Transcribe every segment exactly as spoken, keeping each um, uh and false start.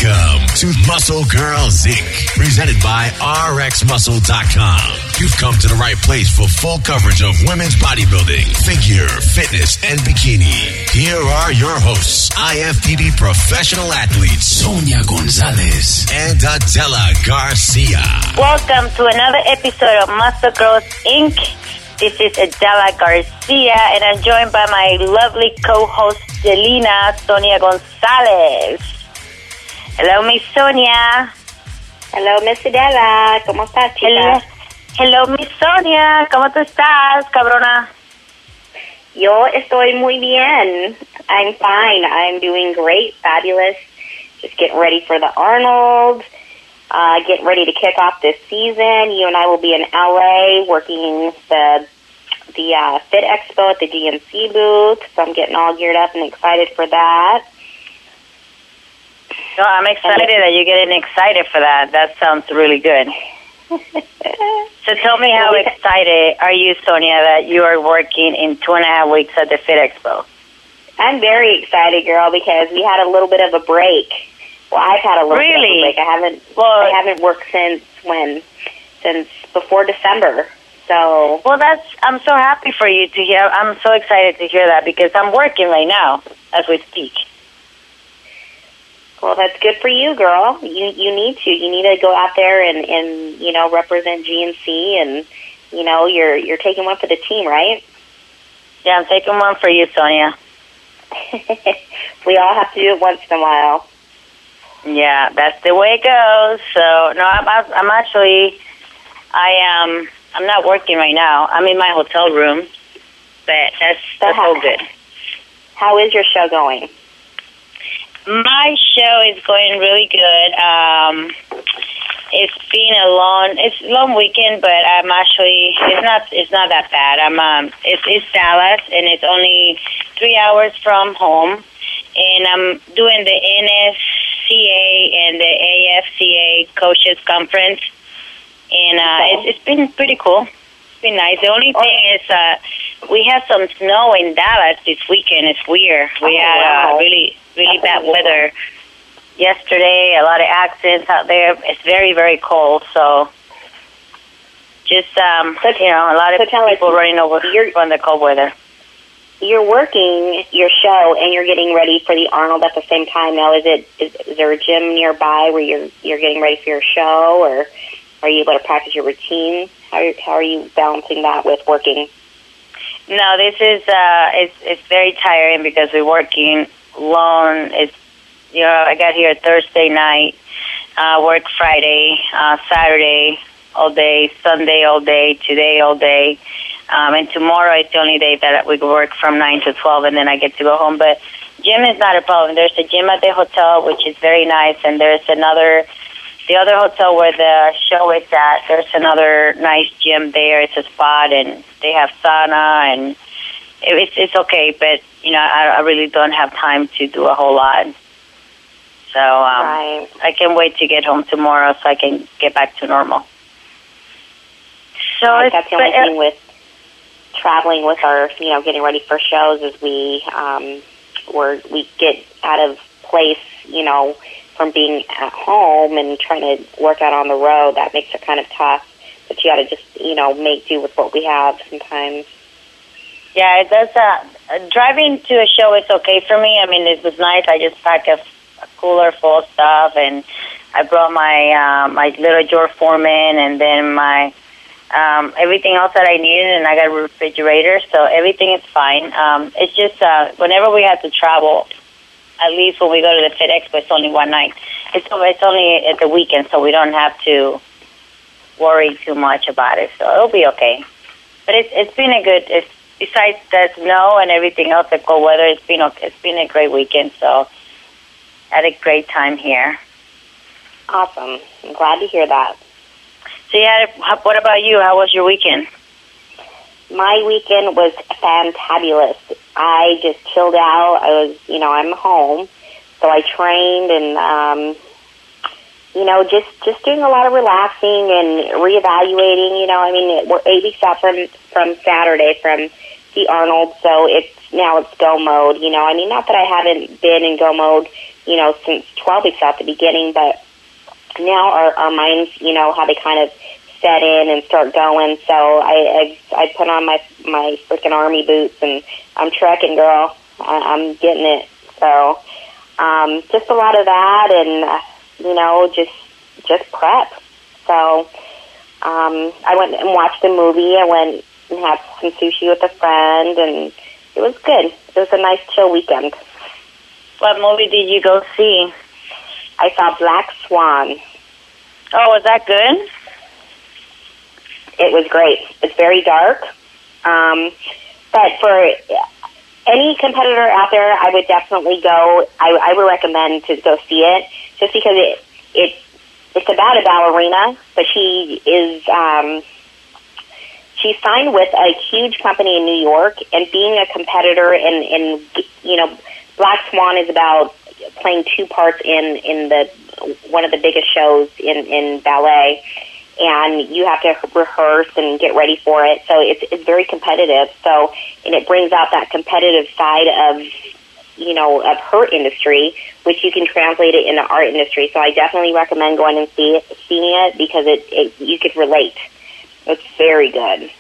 Welcome to Muscle Girls Incorporated, presented by R X Muscle dot com. You've come to the right place for full coverage of women's bodybuilding, figure, fitness, and bikini. Here are your hosts, I F B B professional athletes, Sonia Gonzalez and Adela Garcia. Welcome to another episode of Muscle Girls Incorporated. This is Adela Garcia, and I'm joined by my lovely co-host, Jelena Sonia Gonzalez. Hello, Miss Sonia. Hello, Miss Adela. ¿Cómo estás, chica? Hello, Hello, Miss Sonia. ¿Cómo tú estás, cabrona? Yo estoy muy bien. I'm fine. I'm doing great. Fabulous. Just getting ready for the Arnold. Uh, getting ready to kick off this season. You and I will be in L A working the the uh, Fit Expo at the G N C booth. So I'm getting all geared up and excited for that. No, I'm excited that you're getting excited for that. That sounds really good. So tell me, how excited are you, Sonia, that you are working in two and a half weeks at the Fit Expo? I'm very excited, girl, because we had a little bit of a break. Well, I've had a little really? bit of a break. I haven't. Well, I haven't worked since when? Since before December. So. Well, that's. I'm so happy for you to hear. I'm so excited to hear that because I'm working right now as we speak. Well, that's good for you, girl. You you need to. You need to go out there and, and you know represent G N C, and you know you're you're taking one for the team, right? Yeah, I'm taking one for you, Sonia. We all have to do it once in a while. Yeah, that's the way it goes. So no, I'm I'm actually I am I'm not working right now. I'm in my hotel room, but that's that's how, all good. How is your show going? My show is going really good. Um, it's been a long it's a long weekend, but I'm actually it's not it's not that bad. I'm um it's it's Dallas, and it's only three hours from home, and I'm doing the N S C A and the A F C A Coaches Conference, and uh, it's, it's been pretty cool. It's been nice. The only thing is uh, we had some snow in Dallas this weekend. It's weird. We oh, had wow. uh, really, really That's bad amazing. weather yesterday, a lot of accidents out there. It's very, very cold, so just, um, so, you know, a lot of so people us, running over from the cold weather. You're working your show and you're getting ready for the Arnold at the same time. Now, is it is, is there a gym nearby where you're you're getting ready for your show, or are you able to practice your routine? How are, how are you balancing that with working? No, this is uh, it's it's very tiring because we're working long. It's you know I got here Thursday night, uh, work Friday, uh, Saturday all day, Sunday all day, today all day. Um, and tomorrow is the only day that we work from nine to twelve, and then I get to go home. But gym is not a problem. There's a gym at the hotel, which is very nice, and there's another, the other hotel where the show is at, there's another nice gym there. It's a spot, and they have sauna, and it, it's it's okay. But, you know, I, I really don't have time to do a whole lot. So um, right. I can't wait to get home tomorrow so I can get back to normal. So I it's, that's the only but, uh, thing with traveling with our, you know, getting ready for shows is we, um, we're, we get out of place, you know, from being at home and trying to work out on the road. That makes it kind of tough. But you got to just, you know, make do with what we have sometimes. Yeah, it does. Uh, driving to a show is okay for me. I mean, it was nice. I just packed a, a cooler full of stuff, and I brought my uh, my little George Foreman, and then my um, everything else that I needed, and I got a refrigerator, so everything is fine. Um, it's just uh, whenever we have to travel, at least when we go to the Fit Expo, it's only one night. It's it's only at the weekend, so we don't have to worry too much about it. So it'll be okay. But it's it's been a good. It's, besides the snow and everything else, the cold weather, it's been okay. It's been a great weekend. So I had a great time here. Awesome. I'm glad to hear that. So yeah, what about you? How was your weekend? My weekend was fantabulous. I just chilled out. I was, you know, I'm home, so I trained and, um, you know, just, just doing a lot of relaxing and reevaluating. You know, I mean, we're eight weeks out from from Saturday from the Arnold, so it's now it's go mode. You know, I mean, not that I haven't been in go mode, you know, since twelve weeks out the beginning, but now our, our minds, you know, how they kind of set in and start going. So I I've, I put on my my freaking army boots and I'm trekking, girl. I, I'm getting it. So um, just a lot of that, and uh, you know, just just prep. So um, I went and watched a movie. I went and had some sushi with a friend, and it was good. It was a nice chill weekend. What movie did you go see? I saw Black Swan. Oh, was that good? It was great. It's very dark. Um, but for any competitor out there, I would definitely go. I, I would recommend to go see it, just because it it it's about a ballerina, but she is um, she's signed with a huge company in New York, and being a competitor in in you know, Black Swan is about playing two parts in in the one of the biggest shows in in ballet. And you have to rehearse and get ready for it. So it's it's very competitive. So, and it brings out that competitive side of, you know, of her industry, which you can translate it in the art industry. So I definitely recommend going and see it, seeing it, because it, it you could relate. It's very good.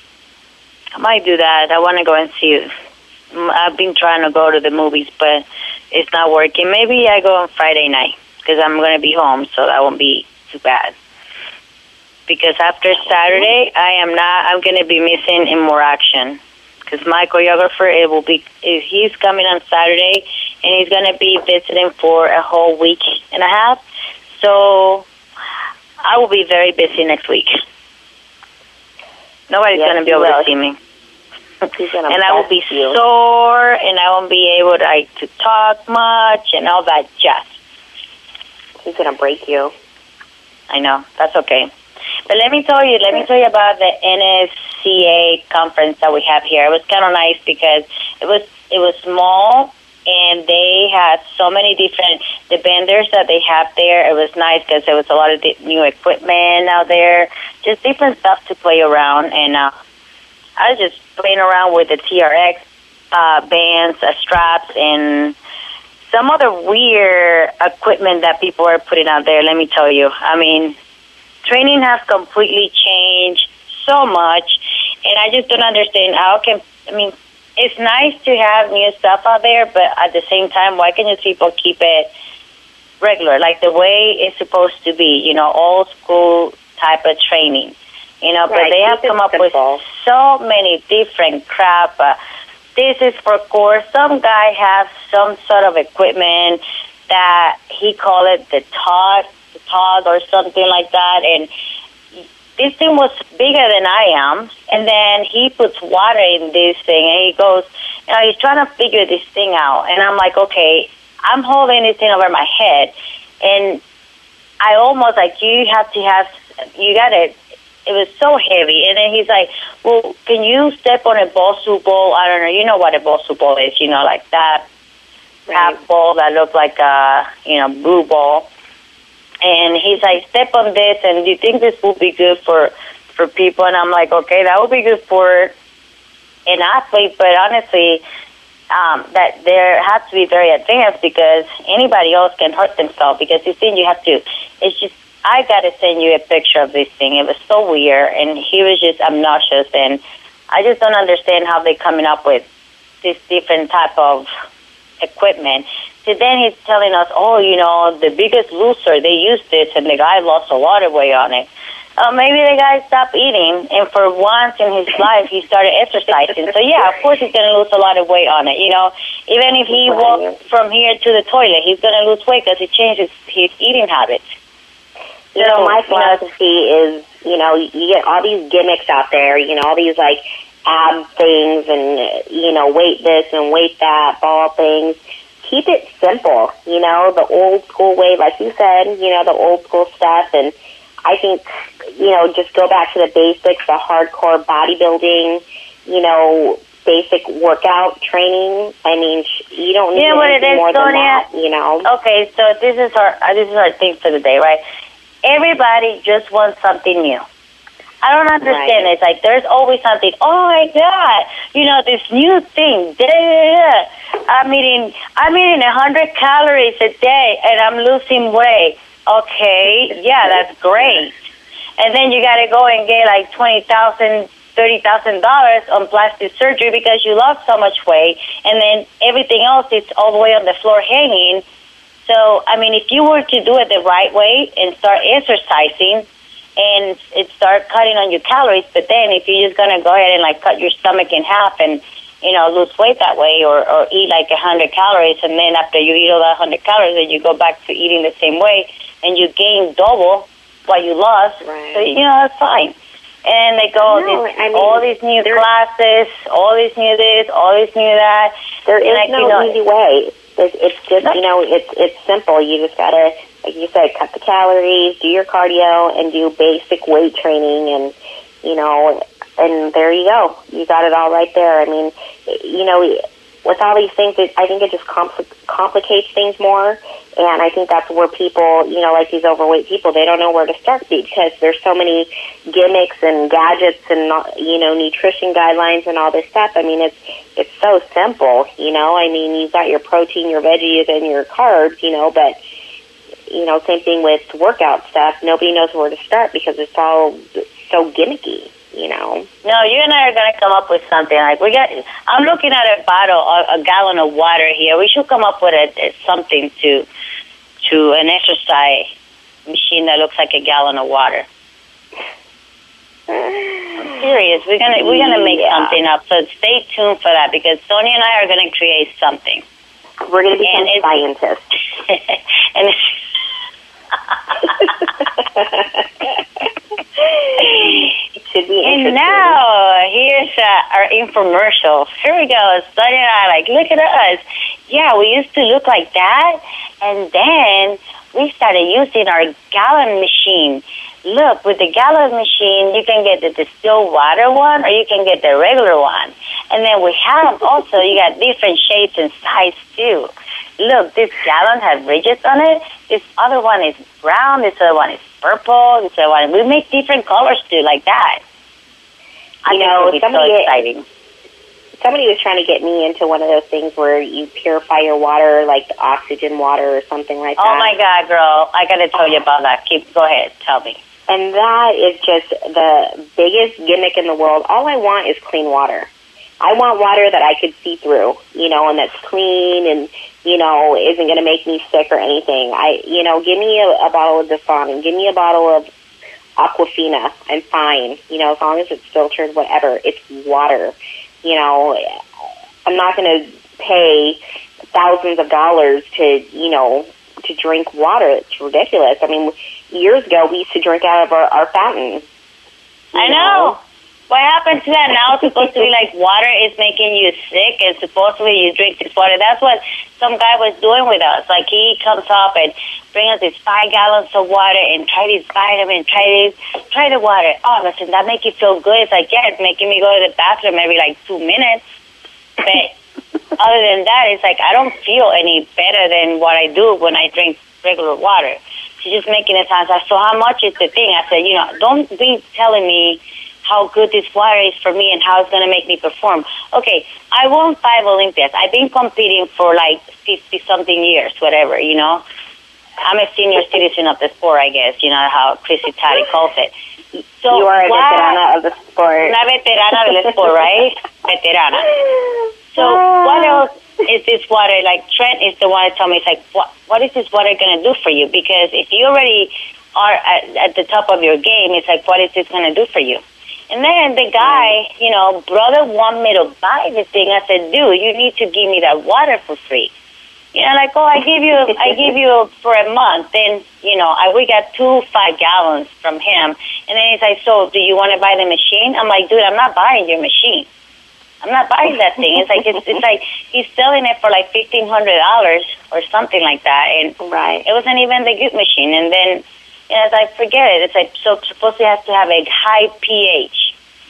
I might do that. I want to go and see it. I've been trying to go to the movies, but it's not working. Maybe I go on Friday night, because I'm going to be home, so that won't be too bad. Because after Saturday, I am not. I'm going to be missing in more action. Because my choreographer, it will be. He's coming on Saturday, and he's going to be visiting for a whole week and a half. So I will be very busy next week. Nobody's yes, going to be able will. to see me, and I will be you. sore, and I won't be able to, like, to talk much and all that jazz. He's going to break you. I know. That's okay. But let me tell you, let me tell you about the N S C A conference that we have here. It was kind of nice because it was it was small, and they had so many different the vendors that they have there. It was nice because there was a lot of new equipment out there, just different stuff to play around. And uh, I was just playing around with the T R X uh, bands, uh, straps, and some other weird equipment that people are putting out there. Let me tell you, I mean. Training has completely changed so much, and I just don't understand how can, I mean, it's nice to have new stuff out there, but at the same time, why can't people keep it regular, like the way it's supposed to be, you know, old school type of training, you know, right. But they have come up simple. with so many different crap. Uh, this is for course. Some guy has some sort of equipment that he call it the Todd, Todd or something like that, and this thing was bigger than I am, and then he puts water in this thing, and he goes, you know, he's trying to figure this thing out, and I'm like, okay, I'm holding this thing over my head, and I almost, like, you have to have, you got to, it was so heavy, and then he's like, well, can you step on a Bosu ball? I don't know, you know what a Bosu ball is, you know, like that right. half ball that looked like a, you know, blue ball. And he's like, step on this, and do you think this will be good for, for people? And I'm like, okay, that would be good for an athlete, but honestly, um, that there has to be very advanced because anybody else can hurt themselves because this thing you have to, it's just, I got to send you a picture of this thing. It was so weird, and he was just obnoxious, and I just don't understand how they're coming up with this different type of equipment. So then he's telling us, oh, you know, the Biggest Loser, they used this, and the guy lost a lot of weight on it. Uh, maybe the guy stopped eating, and for once in his life, he started exercising. So, yeah, of course he's going to lose a lot of weight on it. You know, even if he walks from here to the toilet, he's going to lose weight because he changes his eating habits. You know, my philosophy is, you know, you get all these gimmicks out there, you know, all these, like, ab things and, you know, weight this and weight that, ball things. Keep it simple, you know, the old school way, like you said, you know, the old school stuff. And I think, you know, just go back to the basics, the hardcore bodybuilding, you know, basic workout training. I mean, you don't need yeah, anything more than that, you know. Okay, so this is our, this is our thing for the day, right? Everybody just wants something new. I don't understand. Right. It's like there's always something. Oh my God, you know this new thing. Da, da, da, da. I'm eating. I'm eating a hundred calories a day, and I'm losing weight. Okay, yeah, that's great. And then you got to go and get like twenty thousand, thirty thousand dollars on plastic surgery because you lost so much weight, and then everything else is all the way on the floor hanging. So, I mean, if you were to do it the right way and start exercising and it start cutting on your calories, but then if you're just going to go ahead and, like, cut your stomach in half and, you know, lose weight that way or, or eat, like, one hundred calories, and then after you eat all that one hundred calories, then you go back to eating the same way and you gain double what you lost, right. So, you know, that's fine. And they go, no, this, I mean, all these new classes, all this new this, all this new that. There is like, no you know, easy way. It's, it's just, you know, it's it's simple. You just got to, like you said, cut the calories, do your cardio, and do basic weight training, and, you know, and there you go. You got it all right there. I mean, you know, with all these things, it, I think it just compl- complicates things more, and I think that's where people, you know, like these overweight people, they don't know where to start because there's so many gimmicks and gadgets and, you know, nutrition guidelines and all this stuff. I mean, it's it's so simple, you know. I mean, you've got your protein, your veggies, and your carbs, you know, but, you know, same thing with workout stuff. Nobody knows where to start because it's all so gimmicky. You know. No, you and I are going to come up with something. Like we got, I'm looking at a bottle, a, a gallon of water here. We should come up with a, a, something to, to an exercise machine that looks like a gallon of water. I'm serious. We're gonna we're gonna make yeah. something up. So stay tuned for that because Sonia and I are going to create something. We're going to become scientists. and it's Should be and now, here's uh, our infomercial. Here we go. Sonia and I, like, look at us. Yeah, we used to look like that, and then we started using our gallon machine. Look, with the gallon machine, you can get the distilled water one, or you can get the regular one. And then we have also, you got different shapes and size, too. Look, this gallon has ridges on it. This other one is brown. This other one is purple. This other one. We make different colors too, like that. I you think know, it would be somebody, so exciting. Somebody was trying to get me into one of those things where you purify your water, like oxygen water or something like that. Oh my God, girl! I got to tell you about that. Keep go ahead, tell me. And that is just the biggest gimmick in the world. All I want is clean water. I want water that I could see through, you know, and that's clean and, you know, isn't going to make me sick or anything. I, you know, give me a, a bottle of Dasani and give me a bottle of Aquafina. I'm fine, you know, as long as it's filtered, whatever. It's water. You know, I'm not going to pay thousands of dollars to, you know, to drink water. It's ridiculous. I mean, years ago, we used to drink out of our, our fountain. I know. know. What happened to that? Now it's supposed to be like water is making you sick, and supposedly you drink this water. That's what some guy was doing with us. Like, he comes up and brings us these five gallons of water and try these vitamins, try these, try the water. Oh, listen, that make you feel good? It's like, yeah, it's making me go to the bathroom every, like, two minutes. But other than that, it's like I don't feel any better than what I do when I drink regular water. She's just making it sound like, so how much is the thing? I said, you know, don't be telling me how good this water is for me and how it's going to make me perform. Okay, I won five Olympiads. I've been competing for like fifty-something years, whatever, you know. I'm a senior citizen of the sport, I guess, you know, how Chrissy Tatti calls it. So you are a why, veterana of the sport. Una veterana del sport, right? Veterana. So what else is this water? Like, Trent is the one that told me, it's like, what, what is this water going to do for you? Because if you already are at, at the top of your game, it's like, what is this going to do for you? And then the guy, you know, brother wanted me to buy the thing. I said, dude, you need to give me that water for free. You know, like, oh, I give you, I give you for a month. Then, you know, I, we got two five gallons from him. And then he's like, so do you want to buy the machine? I'm like, dude, I'm not buying your machine. I'm not buying that thing. It's like, it's, it's like he's selling it for like fifteen hundred dollars or something like that. And right. It wasn't even the good machine. And then, and it's like, forget it. It's like, so supposed to have to have a high pH.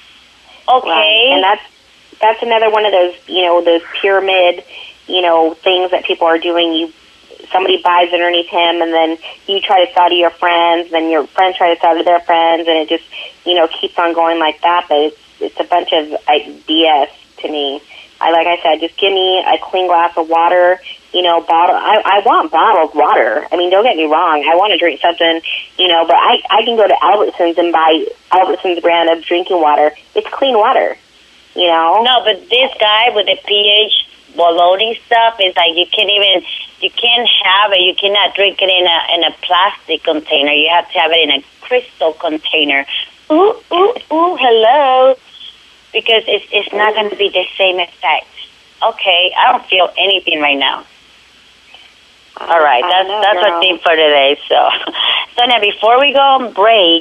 Okay. Right. And that's, that's another one of those, you know, those pyramid, you know, things that people are doing. You somebody buys underneath him, and then you try to sell to your friends, then your friends try to sell to their friends, and it just, you know, keeps on going like that. But it's it's a bunch of like, B S to me. I like I said, just give me a clean glass of water. You know, bottle. I, I want bottled water. I mean, don't get me wrong. I want to drink something, you know, but I, I can go to Albertsons and buy Albertsons brand of drinking water. It's clean water, you know? No, but this guy with the pH Bologna stuff is like you can't even, you can't have it, you cannot drink it in a in a plastic container. You have to have it in a crystal container. Ooh, ooh, ooh, hello. Because it's, it's not going to be the same effect. Okay, I don't feel anything right now. All right, that's know, that's girl. our theme for today. So, so now before we go on break,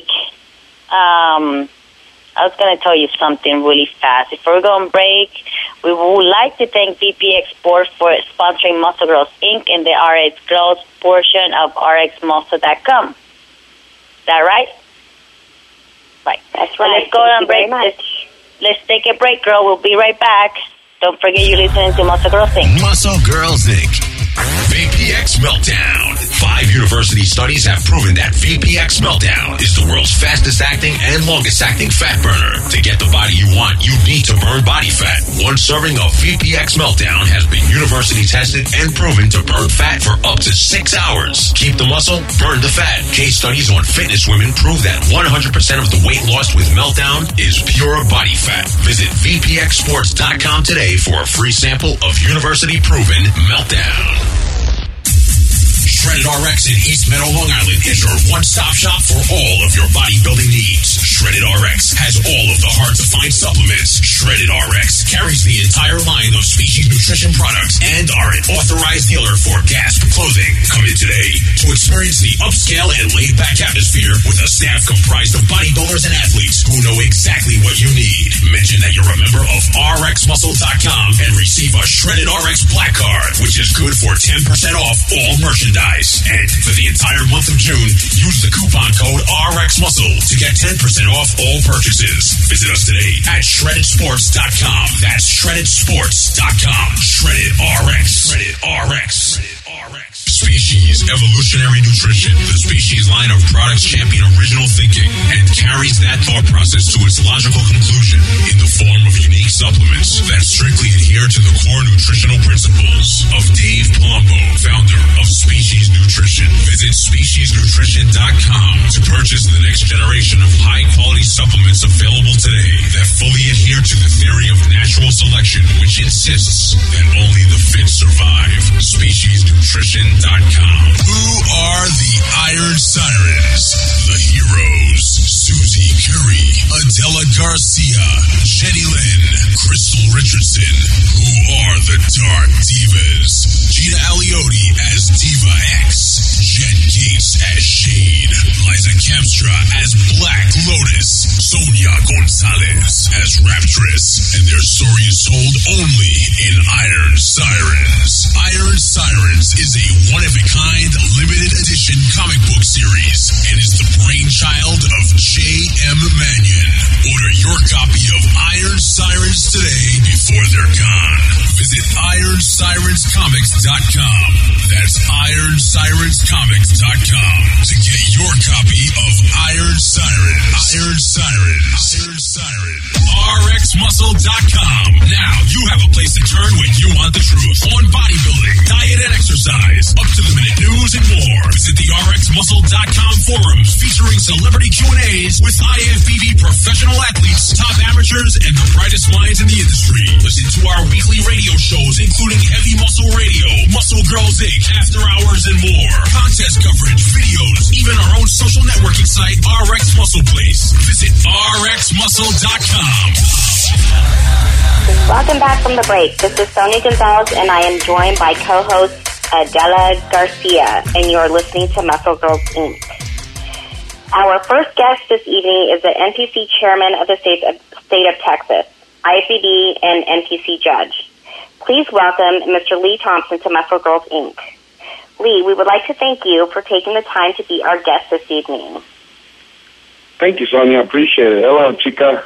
um, I was going to tell you something really fast. Before we go on break, we would like to thank V P X Sports for sponsoring Muscle Girls Incorporated and the R X Girls portion of R X muscle dot com. Is that right? Right. That's right. So let's go on break. Let's, let's take a break, girl. We'll be right back. Don't forget you're listening to Muscle Girls Incorporated. Muscle Girls Incorporated. V P X Meltdown. Five university studies have proven that V P X Meltdown is the world's fastest acting and longest acting fat burner. To get the body you want, you need to burn body fat. One serving of V P X Meltdown has been university tested and proven to burn fat for up to six hours. Keep the muscle, burn the fat. Case studies on fitness women prove that one hundred percent of the weight lost with Meltdown is pure body fat. Visit V P X sports dot com today for a free sample of university-proven Meltdown. Shredded R X in East Meadow, Long Island is your one-stop shop for all of your bodybuilding needs. Shredded R X has all of the hard-to-find supplements. Shredded R X carries the entire line of Species Nutrition products and are an authorized dealer for Gasp Clothing. Come in today to experience the upscale and laid-back atmosphere with a staff comprised of bodybuilders and athletes who know exactly what you need. Mention that you're a member of R X muscle dot com and receive a Shredded R X Black Card, which is good for ten percent off all merchandise. And for the entire month of June, use the coupon code R X Muscle to get ten percent off all purchases. Visit us today at shredded sports dot com. That's shredded sports dot com. Shredded R X. Shredded R X. Shredded R X. Species Evolutionary Nutrition. The Species line of products champion original thinking and carries that thought process to its logical conclusion in the form of unique supplements that strictly adhere to the core nutritional principles of Dave Palumbo, founder of Species Nutrition. Visit species nutrition dot com to purchase the next generation of high-quality supplements available today that fully adhere to the theory of natural selection, which insists that only the fit survive. species nutrition dot com. Who are the Iron Sirens? The heroes: Susie Curry, Adela Garcia, Jenny Lynn, Crystal Richardson. Who are the Dark Divas? Gina Aliotti as Diva X, Jen Gates as Shade, Liza Kemstra as Black Lotus, Sonia Gonzalez as Raptress, and their story is told only in Iron Sirens. Iron Sirens is a one-of-a-kind limited edition comic book series and is the brainchild of J M Mannion. Order your copy of Iron Sirens today before they're gone. Visit iron sirens comics dot com. That's iron sirens comics dot com to get your copy of Iron Sirens. Iron Sirens. Iron Sirens. R X muscle dot com. Now you have a place to turn when you want the truth on bodybuilding, diet, and exercise, up to the minute news and more. Visit the R X muscle dot com forums featuring celebrity Q and A's with I F B B professional athletes, top amateurs, and the brightest minds in the industry. Listen to our weekly radio shows, including Heavy Muscle Radio, Muscle Girls Incorporated, After Hours, and more. Contest coverage, videos, even our own social networking site, R X Muscle Place. Visit R X muscle dot com. Welcome back from the break. This is Sonia Gonzalez, and I am joined by co-host Adela Garcia, and you're listening to Muscle Girls Incorporated. Our first guest this evening is the N P C chairman of the state of, state of Texas, I F B B and N P C judge. Please welcome Mister Lee Thompson to Muscle Girls Incorporated. Lee, we would like to thank you for taking the time to be our guest this evening. Thank you, Sonia. I appreciate it. Hello, chica.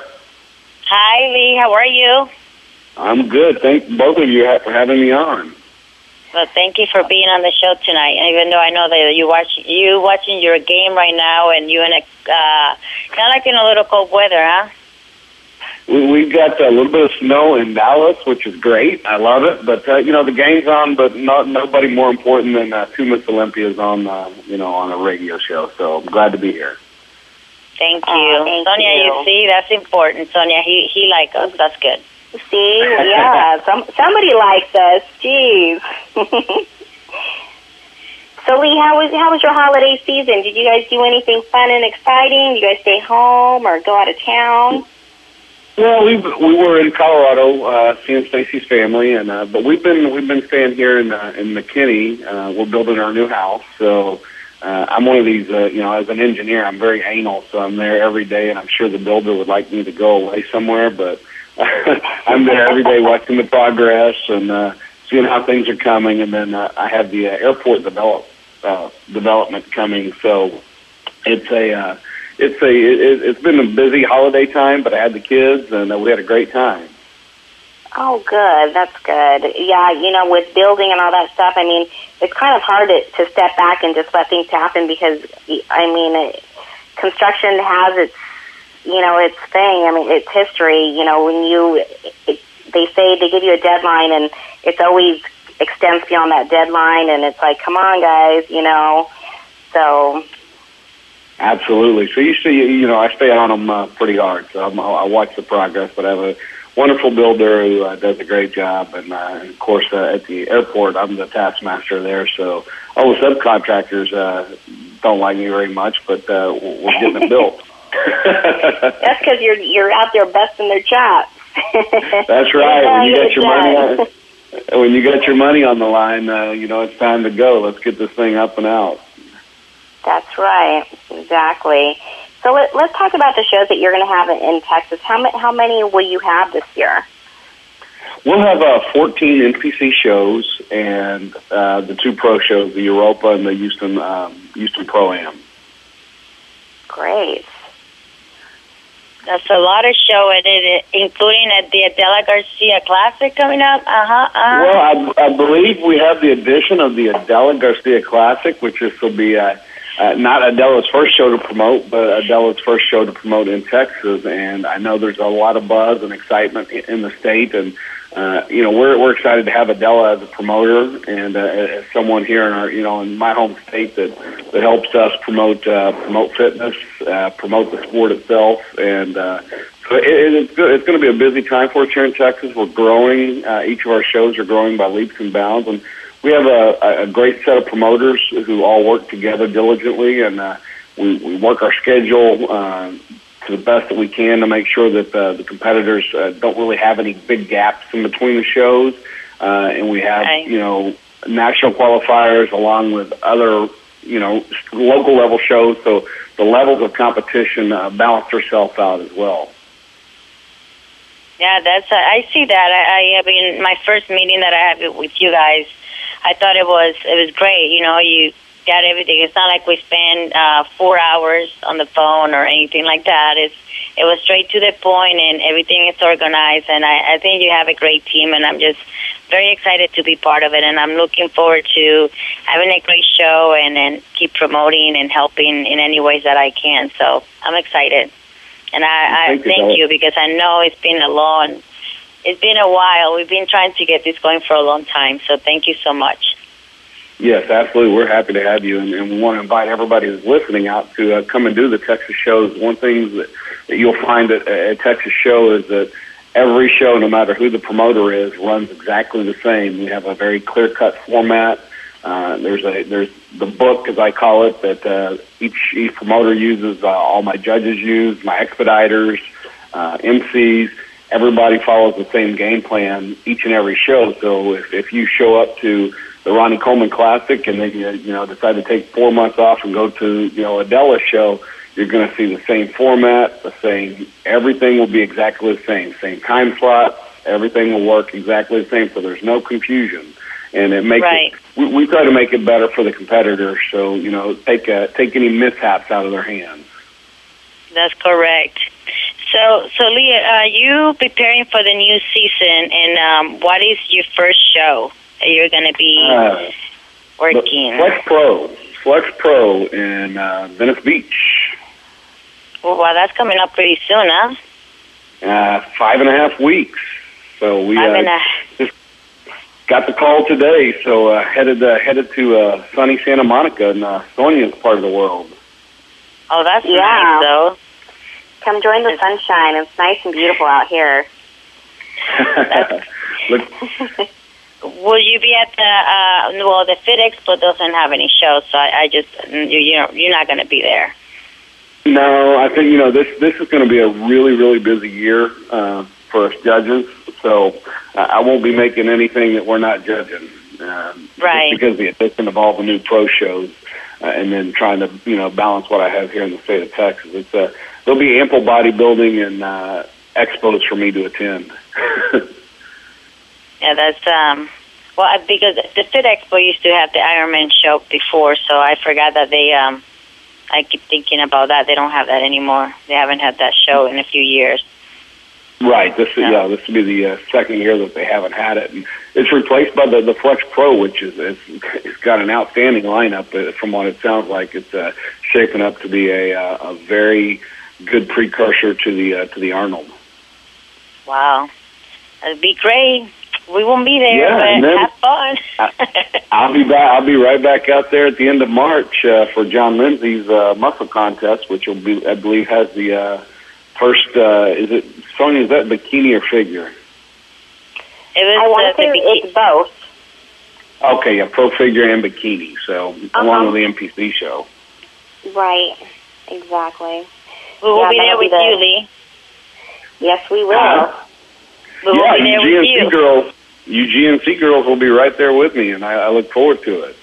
Hi, Lee. How are you? I'm good. Thank both of you for having me on. Well, thank you for being on the show tonight. Even though I know that you watch you watching your game right now, and you in a uh, kind of like in a little cold weather, huh? We, we've got a little bit of snow in Dallas, which is great. I love it. But uh, you know, the game's on, but not nobody more important than uh, two Miss Olympias on uh, you know on a radio show. So I'm glad to be here. Thank you, Oh, thank Sonia. You. you. see, that's important, Sonia. He he likes us. That's good. See, yeah, some somebody likes us. Jeez. So, Lee, how was how was your holiday season? Did you guys do anything fun and exciting? Did you guys stay home or go out of town? Well, we we were in Colorado uh, seeing Stacy's family, and uh, but we've been we've been staying here in uh, in McKinney. Uh, we're building our new house, so uh, I'm one of these. Uh, you know, as an engineer, I'm very anal, so I'm there every day, and I'm sure the builder would like me to go away somewhere, but I'm there every day watching the progress and uh, seeing how things are coming, and then uh, I have the uh, airport develop uh, development coming, so it's a. Uh, It's a it, it's been a busy holiday time, but I had the kids and uh, we had a great time. Oh, good. That's good. Yeah, you know, with building and all that stuff, I mean, it's kind of hard to, to step back and just let things happen because, I mean, it, construction has its, you know, its thing. I mean, it's history. You know, when you, it, they say they give you a deadline and it's always extends beyond that deadline, and it's like, come on, guys, you know, so... Absolutely. So you see, you know, I stay on them uh, pretty hard. So I'm, I watch the progress, but I have a wonderful builder who uh, does a great job. And, uh, and of course, uh, at the airport, I'm the taskmaster there. So all the subcontractors uh, don't like me very much, but uh, we're getting it built. That's because you're you're out there busting their chops. That's right. When you got your money on, when you got your money on the line, uh, you know, it's time to go. Let's get this thing up and out. That's right, exactly. So let, let's talk about the shows that you're going to have in, in Texas. How, ma- how many will you have this year? We'll have uh, fourteen N P C shows and uh, the two pro shows, the Europa and the Houston um, Houston Pro-Am. Great. That's a lot of show, and it, including at the Adela Garcia Classic coming up. Uh-huh, uh-huh. Well, I, I believe we have the addition of the Adela Garcia Classic, which is will be uh, uh, not Adela's first show to promote, but Adela's first show to promote in Texas. And I know there's a lot of buzz and excitement in, in the state, and uh, you know we're we're excited to have Adela as a promoter and uh, as someone here in our you know in my home state that that helps us promote uh, promote fitness, uh, promote the sport itself, and. Uh, So it, it's good. It's going to be a busy time for us here in Texas. We're growing. Uh, each of our shows are growing by leaps and bounds, and we have a, a great set of promoters who all work together diligently, and uh, we, we work our schedule uh, to the best that we can to make sure that uh, the competitors uh, don't really have any big gaps in between the shows, uh, and we have okay. you know national qualifiers along with other you know local level shows, so the levels of competition uh, balance themselves out as well. Yeah, that's. Uh, I see that. I, I, I mean, my first meeting that I had with you guys, I thought it was it was great. You know, you got everything. It's not like we spend uh, four hours on the phone or anything like that. It's it was straight to the point, and everything is organized. And I, I think you have a great team, and I'm just very excited to be part of it. And I'm looking forward to having a great show and and keep promoting and helping in any ways that I can. So I'm excited. And I, I thank, you, thank you because I know it's been a long, it's been a while. We've been trying to get this going for a long time. So thank you so much. Yes, absolutely. We're happy to have you, and, and we want to invite everybody who's listening out to uh, come and do the Texas shows. One thing that, that you'll find at a Texas show is that every show, no matter who the promoter is, runs exactly the same. We have a very clear-cut format. Uh, there's a there's the book, as I call it, that uh, each each promoter uses. Uh, all my judges use, my expediters, uh, M Cs. Everybody follows the same game plan each and every show. So if, if you show up to the Ronnie Coleman Classic and then you you know decide to take four months off and go to you know Adela's show, you're going to see the same format, the same everything will be exactly the same, same time slots. Everything will work exactly the same, so there's no confusion. And it makes right. it, we, we try to make it better for the competitors. So you know, take uh, take any mishaps out of their hands. That's correct. So, so Leah, are you preparing for the new season? And um, what is your first show? that you're going to be uh, working? Flex Pro. Flex Pro in uh, Venice Beach. Well, well, that's coming up pretty soon, huh? Uh, five and a half weeks. So we Five uh, and a... just got the call today. So uh, headed uh, headed to uh, sunny Santa Monica in uh, Sonia's part of the world. Oh, that's Yeah. nice, though. Come join the sunshine. It's nice and beautiful out here. Look, Will you be at the, uh, well, the Fit Expo doesn't have any shows, so I, I just, you, you know, you're not going to be there. no, I think, you know, this this is going to be a really, really busy year uh, for us judges. So uh, I won't be making anything that we're not judging. Um, Right. Just because of the addition of all the new pro shows uh, and then trying to, you know, balance what I have here in the state of Texas. It's uh, there'll be ample bodybuilding and uh, expos for me to attend. Yeah, that's, um, well, I- because the Fit Expo used to have the Ironman show before, so I forgot that they, um, I keep thinking about that. They don't have that anymore. They haven't had that show in a few years. Right. This Yeah. yeah. This will be the uh, second year that they haven't had it, and it's replaced by the the Flex Pro, which is it's, it's got an outstanding lineup. Uh, from what it sounds like, it's uh, shaping up to be a uh, a very good precursor to the uh, to the Arnold. Wow. That'd be great. We won't be there, Yeah, and but then- have fun. I'll be back. I'll be right back out there at the end of March uh, for John Lindsay's uh, muscle contest, which will be, I believe, has the uh, first. Uh, is it Sonia? Is that bikini or figure? It was I want uh, to say the bikini. it's both. Okay, yeah, pro figure and bikini. So Uh-huh. along with the M P C show. Right. Exactly. We will Yeah, be there that'll be with the- you, Lee. Yes, we will. Uh, We will yeah, be there U G N with C you. girls. U G N C girls will be right there with me, and I, I look forward to it.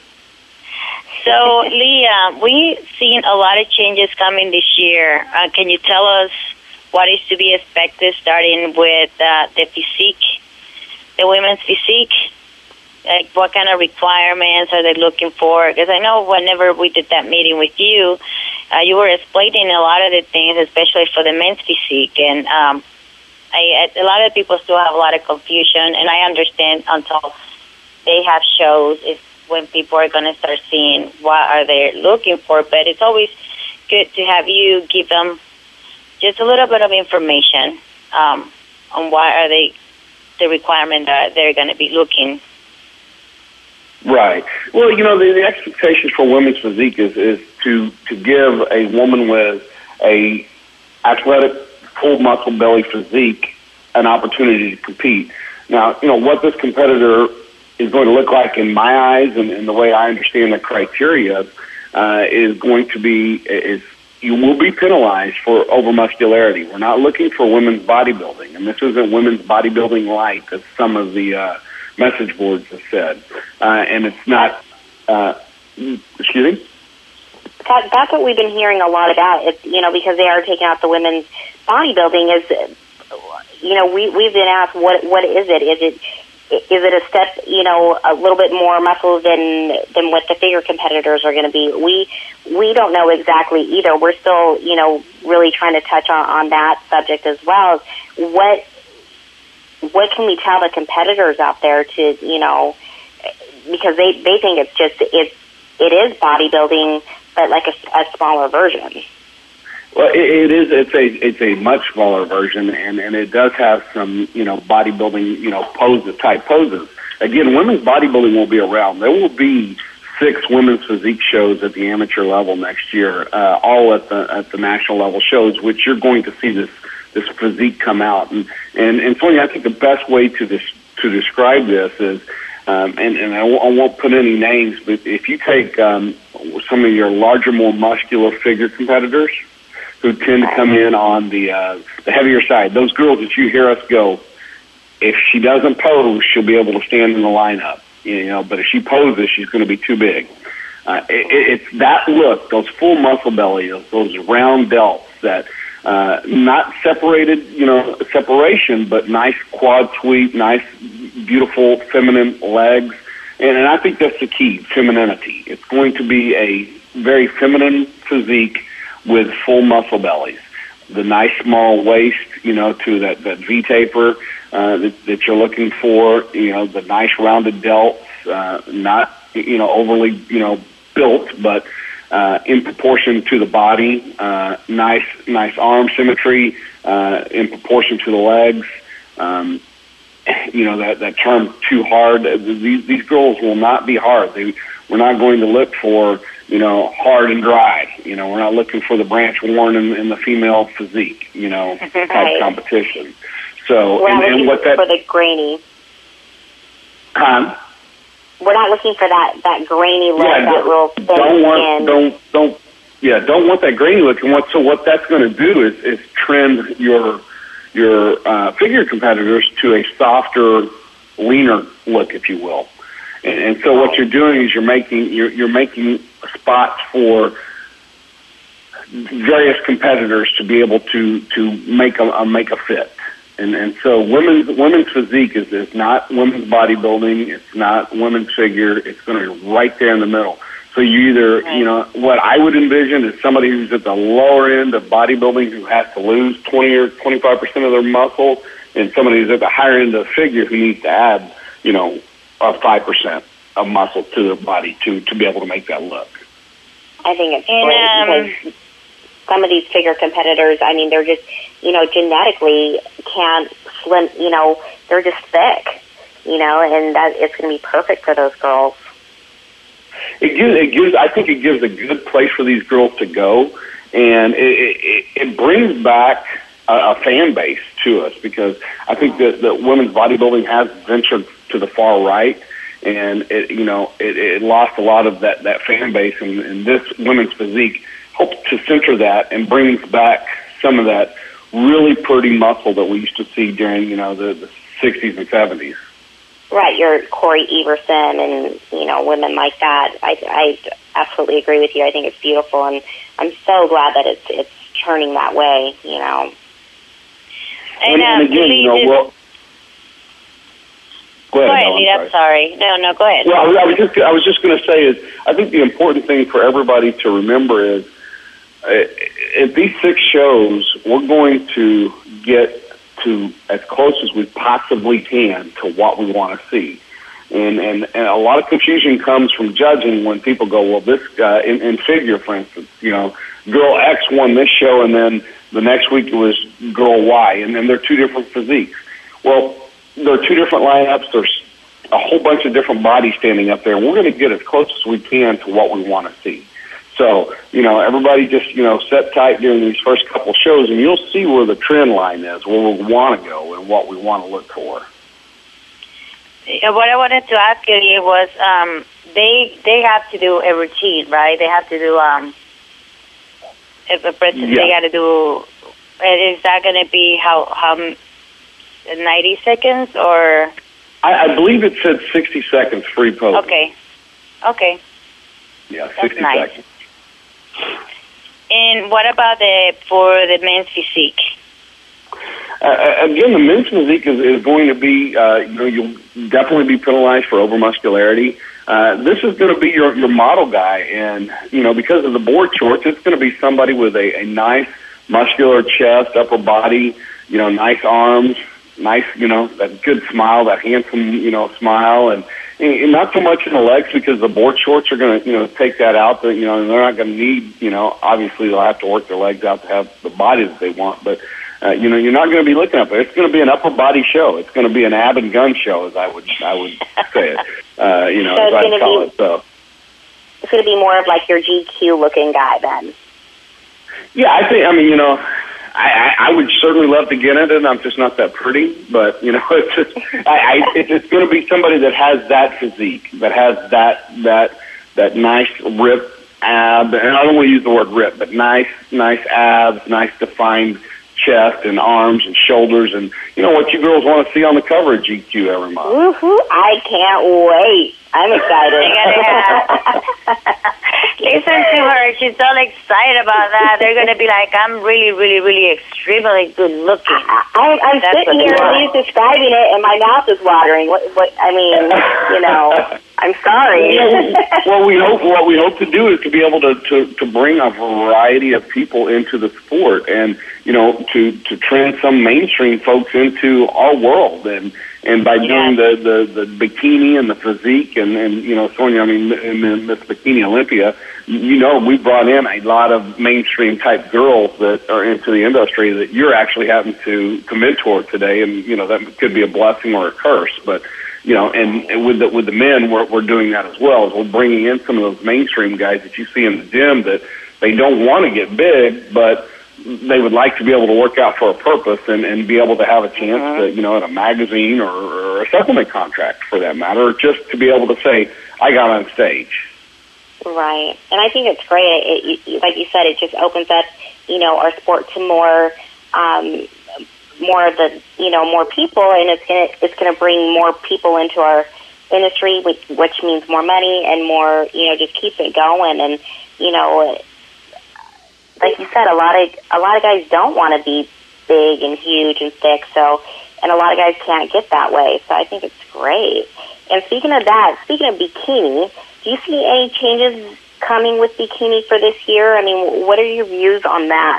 So, Lee, uh, we've seen a lot of changes coming this year. Uh, can you tell us what is to be expected, starting with uh, the physique, the women's physique? Like, what kind of requirements are they looking for? Because I know whenever we did that meeting with you, uh, you were explaining a lot of the things, especially for the men's physique. And um, I, a lot of people still have a lot of confusion, and I understand until they have shows is when people are going to start seeing what are they looking for. But it's always good to have you give them just a little bit of information um, on what are they, the requirement that they're going to be looking. Right. Well, you know, the, the expectations for women's physique is, is to, to give a woman with a athletic, full muscle belly physique an opportunity to compete. Now, you know, what this competitor is going to look like in my eyes and, and the way I understand the criteria uh, is going to be, is you will be penalized for overmuscularity. We're not looking for women's bodybuilding, and this isn't women's bodybuilding light, as some of the uh, message boards have said. Uh, and it's not, uh, excuse me? That, that's what we've been hearing a lot about. It's, you know, because they are taking out the women's bodybuilding. Is, you know, we we've been asked what what is it? Is it is it a step, you know, a little bit more muscle than than what the figure competitors are going to be? We we don't know exactly either. We're still, you know, really trying to touch on, on that subject as well. What what can we tell the competitors out there to, you know, because they they think it's just it's it is bodybuilding, but like a, a smaller version. Well, it, it is. It's a it's a much smaller version, and, and it does have some, you know, bodybuilding, you know, poses, type poses. Again, women's bodybuilding will be around. There will be six women's physique shows at the amateur level next year, uh, all at the at the national level shows, which you're going to see this this physique come out. And and and Sonia, I think the best way to dis, to describe this is, um, and and I won't, I won't put any names, but if you take um, some of your larger, more muscular figure competitors who tend to come in on the uh, the heavier side, those girls that you hear us go, if she doesn't pose, she'll be able to stand in the lineup, you know. But if she poses, she's going to be too big. Uh, it, it's that look, those full muscle belly, those round delts, that uh, not separated, you know, separation, but nice quad sweep, nice, beautiful, feminine legs, and, and I think that's the key: femininity. It's going to be a very feminine physique with full muscle bellies, the nice small waist, you know, to that, that V taper uh, that, that you're looking for, you know, the nice rounded delts, uh, not, you know, overly, you know, built, but uh, in proportion to the body, uh, nice, nice arm symmetry, uh, in proportion to the legs. Um, you know, that, that term too hard, these, these girls will not be hard. They, we're not going to look for, you know, hard and dry. You know, we're not looking for the branch worn in, in the female physique, you know, type right. competition. So, we're and, not and what looking that, for the grainy. Huh? We're not looking for that, that grainy look, yeah, that real thin don't want, skin. Don't, don't, yeah, don't want that grainy look. And what, so what that's going to do is, is trend your, your uh, figure competitors to a softer, leaner look, if you will. And, and so what you're doing is you're making, you're, you're making spots for various competitors to be able to, to make a, a make a fit. And and so women's women's physique is, is not women's bodybuilding. It's not women's figure. It's going to be right there in the middle. So you either, right. you know, what I would envision is somebody who's at the lower end of bodybuilding who has to lose twenty or twenty-five percent of their muscle, and somebody who's at the higher end of the figure who needs to add, you know, a five percent of muscle to their body to, to be able to make that look. I think it's and, great um, because some of these figure competitors, I mean, they're just, you know, genetically can't slim, you know, they're just thick, you know, and that it's going to be perfect for those girls. It gives, it gives, I think it gives a good place for these girls to go, and it, it, it brings back a, a fan base to us, because I think that, that women's bodybuilding has ventured to the far right, and it, you know, it, it lost a lot of that, that fan base, and, and this women's physique hopes to center that and brings back some of that really pretty muscle that we used to see during, you know, the, the sixties and seventies. Right, your Corey Everson and, you know, women like that. I, I absolutely agree with you. I think it's beautiful, and I'm so glad that it's it's turning that way, you know. And, and, um, and again, you know, well, go ahead, go ahead, no, Lita, I'm sorry. No, no, go ahead. Well, I was, I was just I was just going to say is I think the important thing for everybody to remember is uh, at these six shows we're going to get to as close as we possibly can to what we want to see. And, and and a lot of confusion comes from judging when people go, well, this uh, in, in figure, for instance, you know, girl X won this show, and then the next week it was girl Y, and then they're two different physiques. Well, there are two different lineups. There's a whole bunch of different bodies standing up there, and we're going to get as close as we can to what we want to see. So, you know, everybody just, you know, sit tight during these first couple shows, and you'll see where the trend line is, where we want to go, and what we want to look for. What I wanted to ask you was, um, they they have to do a routine, right? They have to do, um, if a person, yeah. they got to do, is that going to be how, how, ninety seconds, or? I, I believe it said sixty seconds free pose. Okay. Okay. Yeah, That's sixty nice. seconds. And what about the for the men's physique? Uh, again, the men's physique is, is going to be, uh, you know, you'll definitely be penalized for overmuscularity. Uh, this is going to be your, your model guy, and, you know, because of the board shorts, it's going to be somebody with a, a nice muscular chest, upper body, you know, nice arms, nice, you know, that good smile, that handsome, you know, smile, and, and not so much in the legs, because the board shorts are going to, you know, take that out. That, you know, and they're not going to need, you know, obviously they'll have to work their legs out to have the body that they want, but, uh, you know, you're not going to be looking up there. It's going to be an upper body show. It's going to be an ab and gun show, as I would, I would say it. Uh, you know, so as I call be, it. So it's going to be more of like your G Q looking guy then. Yeah, I think. I mean, you know. I, I would certainly love to get into it. I'm just not that pretty, but you know, it's just, I, I, it's going to be somebody that has that physique, that has that that that nice rip ab, and I don't want to use the word rip, but nice, nice abs, nice defined chest and arms and shoulders, and you know what you girls want to see on the cover of G Q every month. Woohoo! I can't wait. I'm excited. Listen to her. She's all excited about that. They're going to be like, I'm really, really, really extremely good looking. I, I, I'm That's sitting here and he's describing it, and my mouth is watering. What? What? I mean, you know, I'm sorry. Well, we hope what we hope to do is to be able to, to, to bring a variety of people into the sport, and you know, to to trend some mainstream folks into our world, and And by doing Yeah. the, the, the bikini and the physique and, and you know, Sonia, I mean, Miss Bikini Olympia, you know, we brought in a lot of mainstream type girls that are into the industry that you're actually having to, to mentor today. And, you know, that could be a blessing or a curse. But, you know, and, and with the, with the men, we're, we're doing that as well. We're bringing in some of those mainstream guys that you see in the gym that they don't want to get big, but they would like to be able to work out for a purpose and, and be able to have a chance Uh-huh. to, you know, in a magazine or, or a supplement contract for that matter, or just to be able to say, I got on stage. Right. And I think it's great. It, it, like you said, it just opens up, you know, our sport to more, um, more of the, you know, more people, and it's gonna, it's gonna bring more people into our industry, which, which means more money and more, you know, just keeps it going. And, you know, like you said, a lot of a lot of guys don't want to be big and huge and thick, so, and a lot of guys can't get that way. So I think it's great. And speaking of that, speaking of bikini, do you see any changes coming with bikini for this year? I mean, what are your views on that?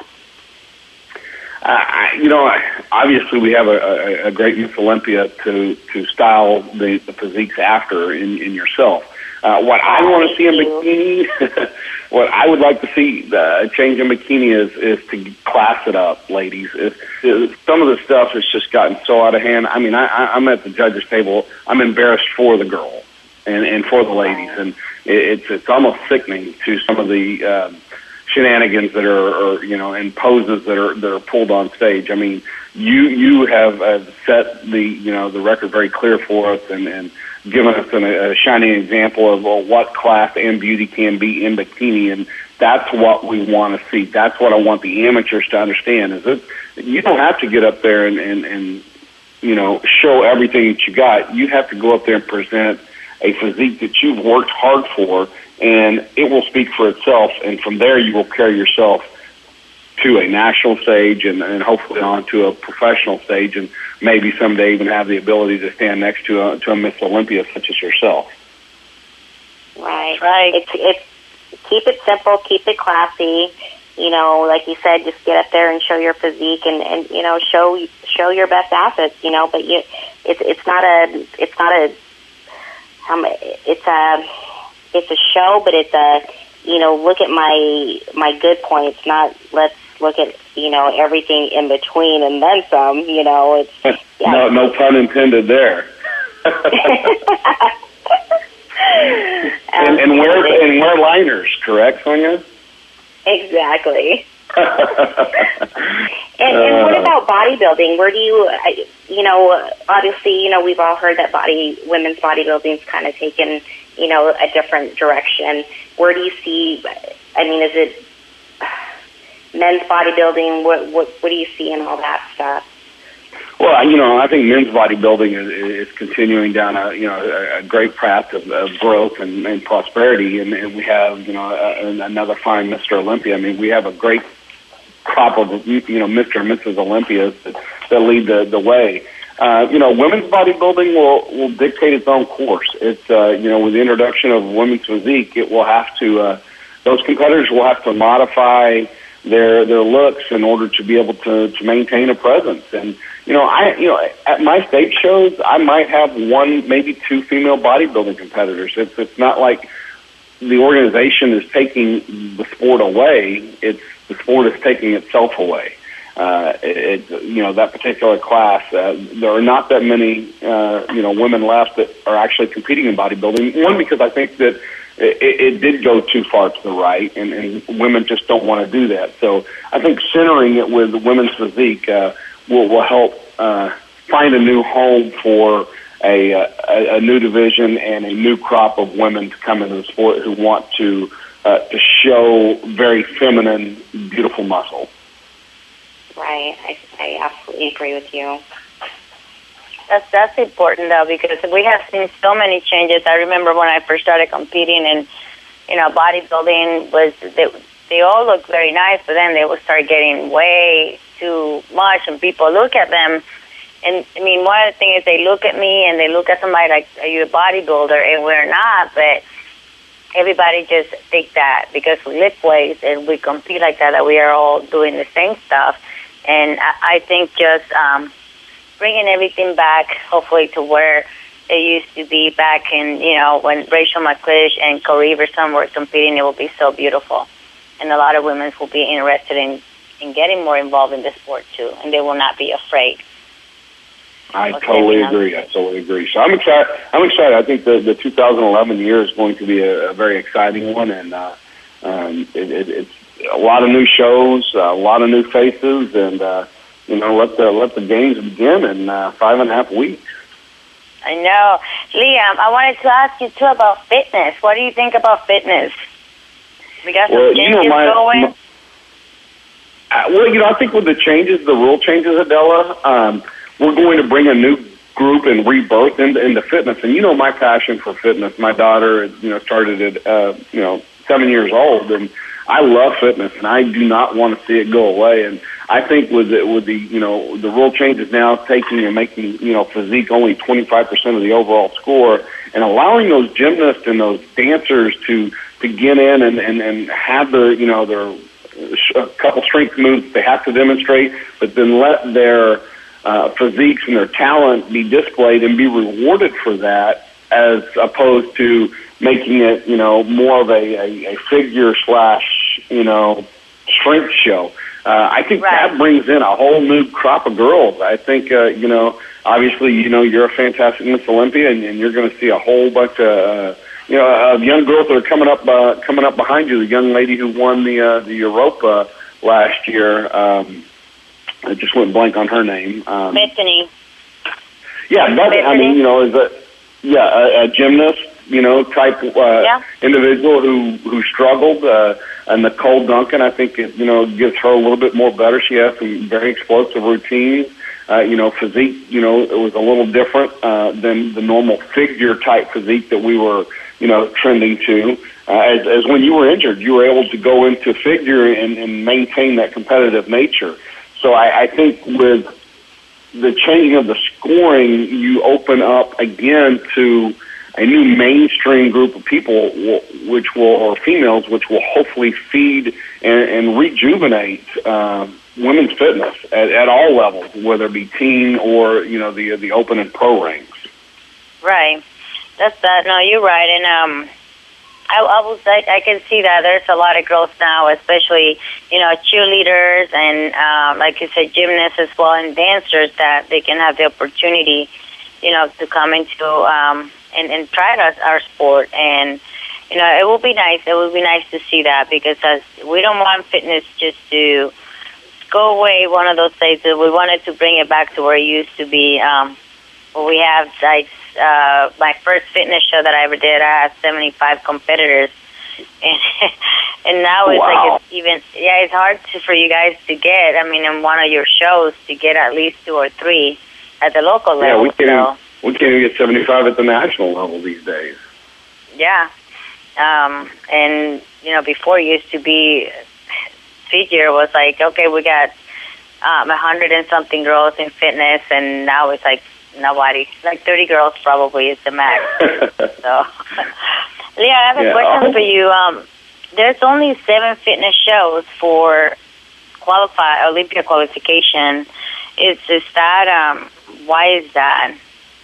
Uh, I, you know, obviously we have a, a, a great Miss Olympia to to style the, the physiques after in, in yourself. Uh, what I want to see in bikini, what I would like to see uh, change in bikini is is to class it up, ladies. It's, it's, some of the stuff has just gotten so out of hand. I mean, I, I, I'm at the judges' table. I'm embarrassed for the girl and, and for the ladies, and it, it's it's almost sickening to some of the uh, shenanigans that are, or, you know, and poses that are that are pulled on stage. I mean, you you have uh, set the you know the record very clear for us, and and given us an, a shining example of well, what class and beauty can be in bikini, and that's what we want to see. That's what I want the amateurs to understand, is that you don't have to get up there and, and, and you know, show everything that you got. You have to go up there and present a physique that you've worked hard for, and it will speak for itself, and from there you will carry yourself to a national stage and, and hopefully on to a professional stage, and maybe someday even have the ability to stand next to a, to a Miss Olympia such as yourself. Right. Right. It's, it's, keep it simple, keep it classy. You know, like you said, just get up there and show your physique and, and you know, show show your best assets, you know, but you, it's it's not a, it's not a, um, it's a, it's a show, but it's a, you know, look at my, my good points, not let's look at, you know, everything in between and then some, you know, it's, yeah. no, no pun intended there. and, and wear, and wear liners, correct, Sonia? Exactly. and, and what about bodybuilding? Where do you, I- you know, obviously, you know, we've all heard that body, women's bodybuilding's kind of taken, you know, a different direction. Where do you see, I mean, is it men's bodybuilding? What, what, what do you see in all that stuff? Well, you know, I think men's bodybuilding is, is continuing down a, you know, a, a great path of, of growth and, and prosperity, and, and we have, you know, a, another fine Mister Olympia. I mean, we have a great crop of, you know, Mister and Missus Olympias that, that lead the, the way. Uh, you know, women's bodybuilding will, will dictate its own course. It's, uh, you know, with the introduction of women's physique, it will have to, uh, those competitors will have to modify their their looks in order to be able to, to maintain a presence. And, you know, I you know at my state shows, I might have one, maybe two female bodybuilding competitors. It's it's not like the organization is taking the sport away. It's the sport is taking itself away. Uh, it, it, you know, that particular class, uh, there are not that many, uh, you know, women left that are actually competing in bodybuilding. One, because I think that it, it did go too far to the right, and, and women just don't want to do that. So I think centering it with women's physique uh, will, will help uh, find a new home for a, a, a new division and a new crop of women to come into the sport who want to uh, to show very feminine, beautiful muscle. Right. I, I absolutely agree with you. That's that's important though, because we have seen so many changes. I remember when I first started competing, and you know, bodybuilding was they, they all look very nice, but then they would start getting way too much, and people look at them. And I mean, one of the things is they look at me and they look at somebody like, "Are you a bodybuilder?" And we're not, but everybody just think that because we lift weights and we compete like that, that we are all doing the same stuff. And I, I think just um, bringing everything back, hopefully to where it used to be back in, you know, when Rachel McLish and Corey Iverson were competing. It will be so beautiful. And a lot of women will be interested in, in getting more involved in the sport, too, and they will not be afraid. I totally agree. I totally agree. So I'm excited. I'm excited. I think the, the two thousand eleven year is going to be a, a very exciting one, and uh, um, it, it, it's a lot of new shows, a lot of new faces, and uh, you know, let the let the games begin in uh, five and a half weeks. I know, Liam. I wanted to ask you too about fitness. What do you think about fitness? We got some well, changes you know, my, going. My, uh, well, you know, I think with the changes, the rule changes, Adela. Um, We're going to bring a new group and rebirth into, into fitness. And you know my passion for fitness. My daughter, you know, started at, uh, you know, seven years old. And I love fitness, and I do not want to see it go away. And I think with the, with the, you know, the rule changes now taking and making, you know, physique only twenty-five percent of the overall score, and allowing those gymnasts and those dancers to, to get in and, and, and have their, you know, their a couple strength moves they have to demonstrate, but then let their Uh, physiques and their talent be displayed and be rewarded for that, as opposed to making it, you know, more of a, a, a figure slash, you know, strength show. Uh, I think right. that brings in a whole new crop of girls. I think, uh, you know, obviously, you know, you're a fantastic Miss Olympia, and, and you're going to see a whole bunch of, uh, you know, of young girls that are coming up, uh, coming up behind you. The young lady who won the uh, the Europa last year. Um, I just went blank on her name. Um, Bethany. Yeah, Bethany. I mean, you know, is a yeah a, a gymnast, you know, type uh, yeah. individual who who struggled. Uh, and Nicole Duncan, I think, it, you know, gives her a little bit more better. She has some very explosive routines. Uh, you know, physique, you know, it was a little different uh, than the normal figure type physique that we were, you know, trending to. Uh, as, as when you were injured, you were able to go into figure and, and maintain that competitive nature. So I, I think with the changing of the scoring, you open up again to a new mainstream group of people, which will, or females, which will hopefully feed and, and rejuvenate uh, women's fitness at, at all levels, whether it be teen or, you know, the the open and pro ranks. Right. That's that. No, you're right. And um, I, I will say I can see that there's a lot of growth now, especially, you know, cheerleaders and, um, like you said, gymnasts as well, and dancers, that they can have the opportunity, you know, to come into um, and, and try our, our sport. And, you know, it will be nice. It will be nice to see that, because as we don't want fitness just to go away one of those days. We wanted to bring it back to where it used to be. Um, where we have, like, uh, my first fitness show that I ever did, I had seventy-five competitors. And, and now it's wow. like it's even, yeah, it's hard to, for you guys to get, I mean, in one of your shows, to get at least two or three at the local level. Yeah, we can't, so. even, we can't even get seventy-five at the national level these days. Yeah. Um, and, you know, before it used to be, figure was like, okay, we got um, a hundred and something girls in fitness, and now it's like nobody, like thirty girls probably is the max. So, Leah, I have a yeah. question for you. Um, there's only seven fitness shows for qualify Olympia qualification. Is is that um, why is that?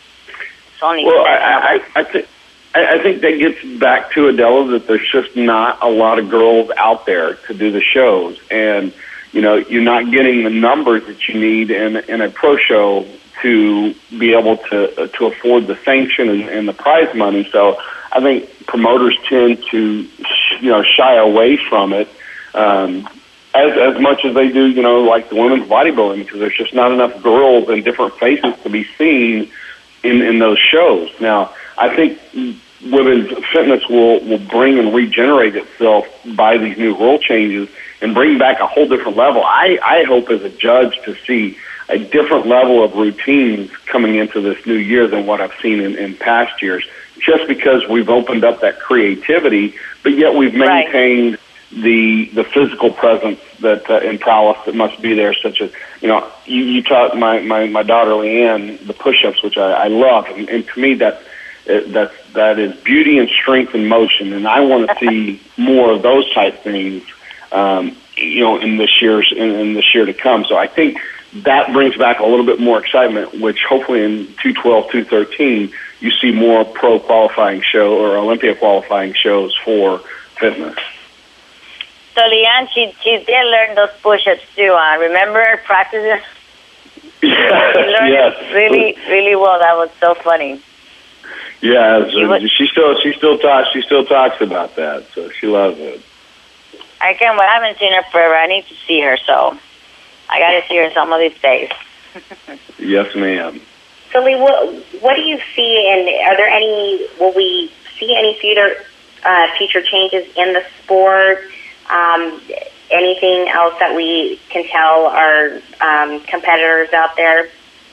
It's only well, seven. I, I, I think. I think that gets back to, Adela, that there's just not a lot of girls out there to do the shows. And, you know, you're not getting the numbers that you need in, in a pro show to be able to to afford the sanction and, and the prize money. So I think promoters tend to, you know, shy away from it um, as, as much as they do, you know, like the women's bodybuilding, because there's just not enough girls and different faces to be seen in, in those shows. Now, I think women's fitness will, will bring and regenerate itself by these new rule changes and bring back a whole different level. I, I hope as a judge to see a different level of routines coming into this new year than what I've seen in, in past years, just because we've opened up that creativity, but yet we've maintained right. the the physical presence that uh, and prowess that must be there, such as, you know, you, you taught my, my, my daughter Leanne the push-ups, which I, I love, and, and to me that's It, that's, that is beauty and strength and motion, and I want to see more of those type things, um, you know, in this year's in, in this year to come. So I think that brings back a little bit more excitement, which hopefully in two twelve, two thirteen, you see more pro qualifying show or Olympia qualifying shows for fitness. So, Leanne, she, she did learn those push-ups too. Uh, remember practicing? Yeah, she learned yes. it really, really well. That was so funny. Yeah, she, was, she still she still talks she still talks about that, so she loves it. I can't. Well, I haven't seen her forever. I need to see her, so I got to see her some of these days. Yes, ma'am. So, Lee, what, what do you see, and are there any? Will we see any future uh, future changes in the sport? Um, anything else that we can tell our um, competitors out there?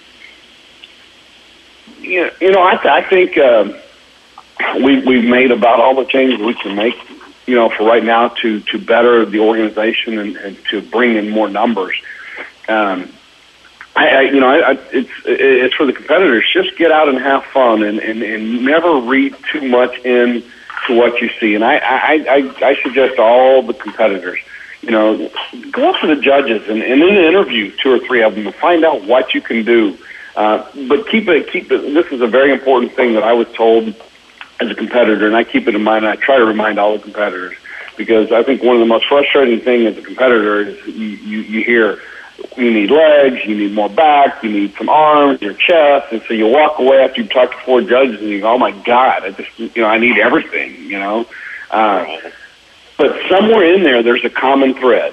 Yeah, you know, I, th- I think um, we we've made about all the changes we can make. You know, for right now to to better the organization and, and to bring in more numbers. Um, I, I you know, I, I, it's it's for the competitors. Just get out and have fun, and, and, and never read too much in to what you see. And I, I, I, I suggest to all the competitors, you know, go up to the judges and, and in an interview two or three of them and find out what you can do. Uh, but keep it, keep it. This is a very important thing that I was told as a competitor, and I keep it in mind. And I try to remind all the competitors, because I think one of the most frustrating things as a competitor is you, you, you hear you need legs, you need more back, you need some arms, your chest, and so you walk away after you've talked to four judges and you go, oh my God, I just, you know, I need everything, you know. Uh, but somewhere in there, there's a common thread.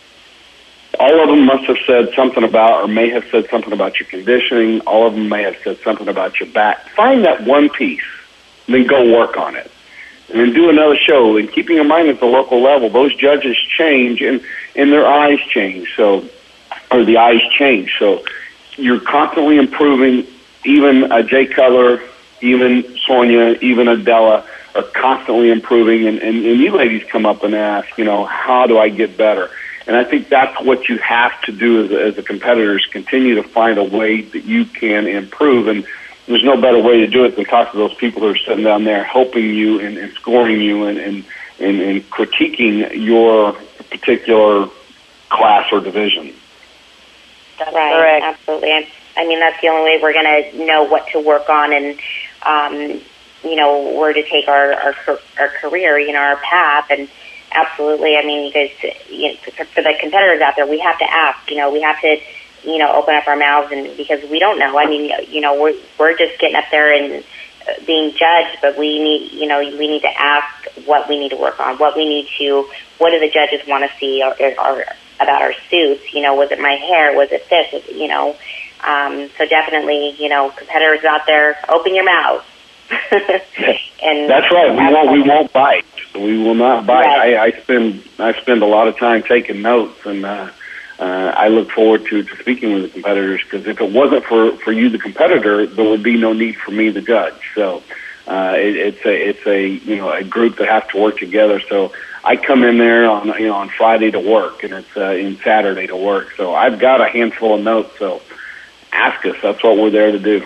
All of them must have said something about, or may have said something about your conditioning. All of them may have said something about your back. Find that one piece, and then go work on it. And then do another show. And keeping in mind at the local level, those judges change, and, and their eyes change. So, or the eyes change. So you're constantly improving. Even uh, Jay Cutler, even Sonia, even Adela are constantly improving. And, and, and you ladies come up and ask, you know, how do I get better? And I think that's what you have to do as a, as a competitor, is continue to find a way that you can improve. And there's no better way to do it than talk to those people who are sitting down there helping you and, and scoring you and, and, and, and critiquing your particular class or division. That's right, correct. Absolutely. I, I mean, that's the only way we're going to know what to work on and, um, you know, where to take our, our our career, you know, our path. And absolutely, I mean, you guys, you know, for, for the competitors out there, we have to ask, you know, we have to, you know, open up our mouths, and because we don't know. I mean, you know, we're we're just getting up there and being judged, but we need, you know, we need to ask what we need to work on, what we need to, what do the judges want to see, or, or about our suits, you know, was it my hair, was it this, was it, you know, um, so definitely, you know, competitors out there, open your mouth. And that's right. We won't. We won't bite. We will not bite. Right. I, I spend. I spend a lot of time taking notes, and uh, uh, I look forward to, to speaking with the competitors. Because if it wasn't for, for you, the competitor, there would be no need for me, the judge. So uh, it, it's a it's a you know a group that has to work together. So I come in there on you know on Friday to work, and it's uh, in Saturday to work. So I've got a handful of notes. So ask us. That's what we're there to do.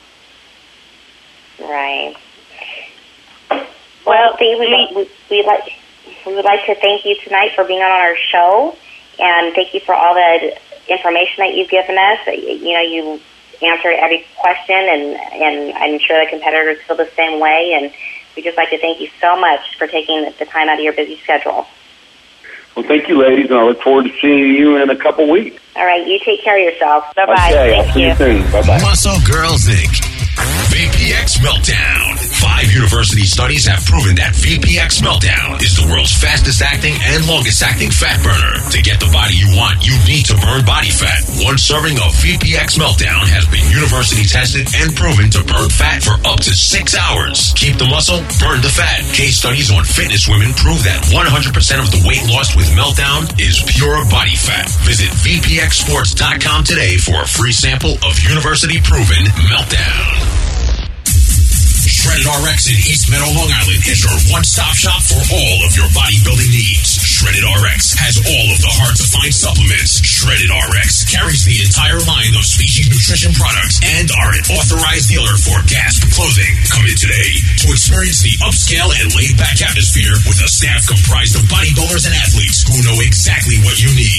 Right. Well, Dee, we we we like we would like to thank you tonight for being on our show, and thank you for all the information that you've given us. You know, you answered every question, and and I'm sure the competitors feel the same way. And we just like to thank you so much for taking the time out of your busy schedule. Well, thank you, ladies, and I look forward to seeing you in a couple weeks. All right, you take care of yourself. Bye bye. Okay, Thank I'll see you. you soon. Bye bye. Muscle Girls Incorporated. V P X Meltdown. Five university studies have proven that V P X Meltdown is the world's fastest acting and longest acting fat burner. To get the body you want, you need to burn body fat. One serving of V P X Meltdown has been university tested and proven to burn fat for up to six hours. Keep the muscle, burn the fat. Case studies on fitness women prove that one hundred percent of the weight lost with Meltdown is pure body fat. Visit V P X sports dot com today for a free sample of university proven Meltdown. Shredded R X in East Meadow, Long Island is your one-stop shop for all of your bodybuilding needs. Shredded R X has all of the hard-to-find supplements. Shredded R X carries the entire line of Species Nutrition products and are an authorized dealer for Gasp Clothing. Come in today to experience the upscale and laid-back atmosphere with a staff comprised of bodybuilders and athletes who know exactly what you need. Mention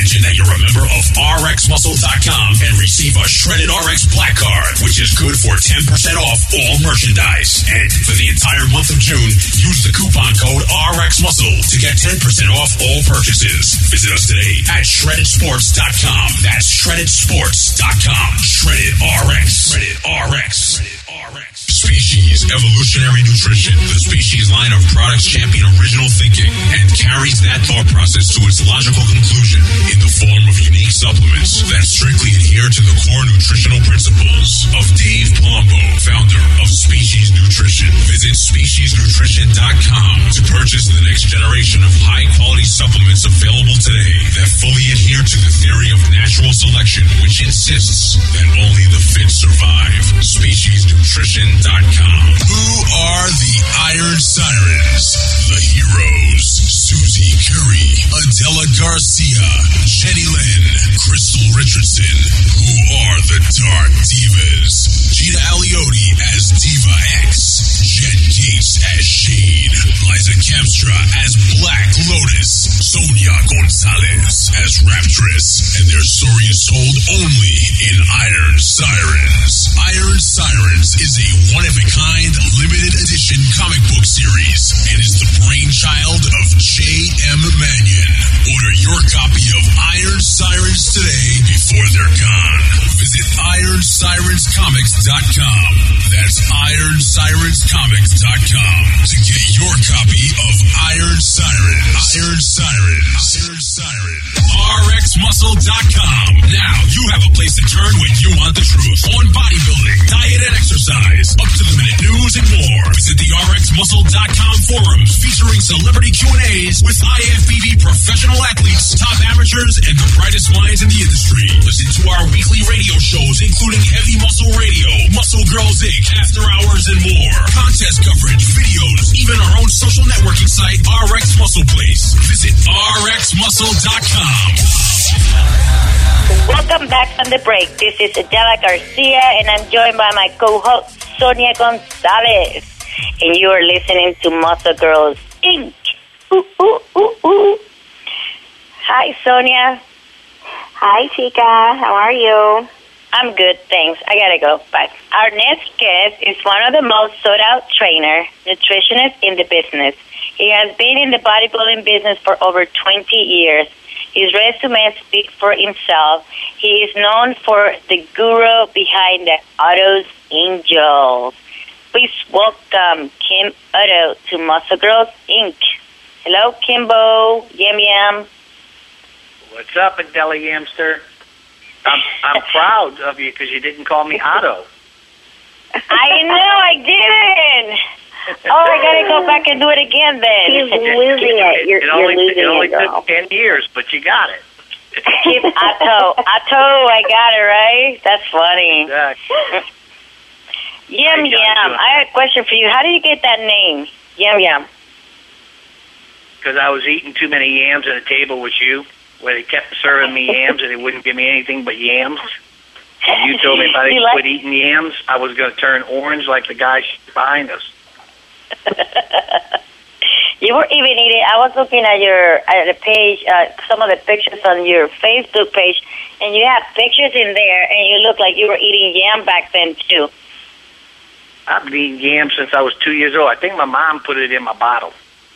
mention that you're a member of R X Muscle dot com and receive a Shredded R X Black Card, which is good for ten percent off all merchandise. And for the entire month of June, use the coupon code R X Muscle to get ten percent off all purchases. Visit us today at Shredded Sports dot com. That's Shredded Sports dot com. Shredded R X. Shredded R X. Shredded R X. Species Evolutionary Nutrition, the Species line of products champion original thinking and carries that thought process to its logical conclusion in the form of unique supplements that strictly adhere to the core nutritional principles of Dave Palumbo, founder of Species Nutrition. Visit Species Nutrition dot com to purchase the next generation of high-quality supplements available today that fully adhere to the theory of natural selection, which insists that only the fit survive. Species Nutrition dot com. Who are the Iron Sirens? The heroes: Susie Curry, Adela Garcia, Jenny Lynn, Crystal Richardson. Who are the Dark Divas? Gina Aliotti as Diva X, Jen Gates as Shade, Liza Kamstra as Black Lotus, Sonia Gonzalez as Raptress, and their story is told only in Iron Sirens. Iron Sirens is a one-of-a-kind, limited edition comic book series and is the brainchild of J M Mannion. Order your copy of Iron Sirens today before they're gone. Visit Iron Sirens Comics dot com. That's Iron Sirens Comics dot com to get your copy of Iron Sirens. Iron Sirens. Iron Sirens. R X Muscle dot com. Now you have a place to turn when you want the truth on bodybuilding, diet, and exercise. Up to the minute news and more. Visit the R X Muscle dot com forums featuring celebrity Q and A's with I F B B professional athletes, top amateurs, and the brightest minds in the industry. Listen to our weekly radio shows, including Heavy Muscle Radio, Muscle Girls Incorporated, After Hours, and more. Contest coverage, videos, even our own social networking site, R X Muscle Place. Visit R X Muscle dot com. Welcome back from the break. This is Adela Garcia, and I'm joined by my co-host, Sonia Gonzalez. And you are listening to Muscle Girls Incorporated. Ooh, ooh, ooh, ooh. Hi, Sonia. Hi, Chica. How are you? I'm good, thanks. I gotta go. Bye. Our next guest is one of the most sought-out trainer, nutritionists in the business. He has been in the bodybuilding business for over twenty years. His resume speaks for himself. He is known for the guru behind the Otto's Angels. Please welcome Kim Otto to Muscle Girls Incorporated. Hello, Kimbo. Yam Yam. What's up, Adela Yamster? I'm, I'm proud of you because you didn't call me Otto. I know, I didn't. Oh, I gotta go back and do it again then. He's losing it. You're, it you're only, losing it. only it, girl. took ten years, but you got it. Kim Otto. Otto, I got it, right? That's funny. Exactly. Yum Yum. I have a question for you. How do you get that name? Yum Yum. Because I was eating too many yams at a table with you, where they kept serving me yams and they wouldn't give me anything but yams. And you told me if I didn't like- quit eating yams, I was going to turn orange like the guy behind us. You were even eating. I was looking at your at the page, uh, some of the pictures on your Facebook page, and you have pictures in there, and you look like you were eating yam back then too. I've been eating yams since I was two years old. I think my mom put it in my bottle.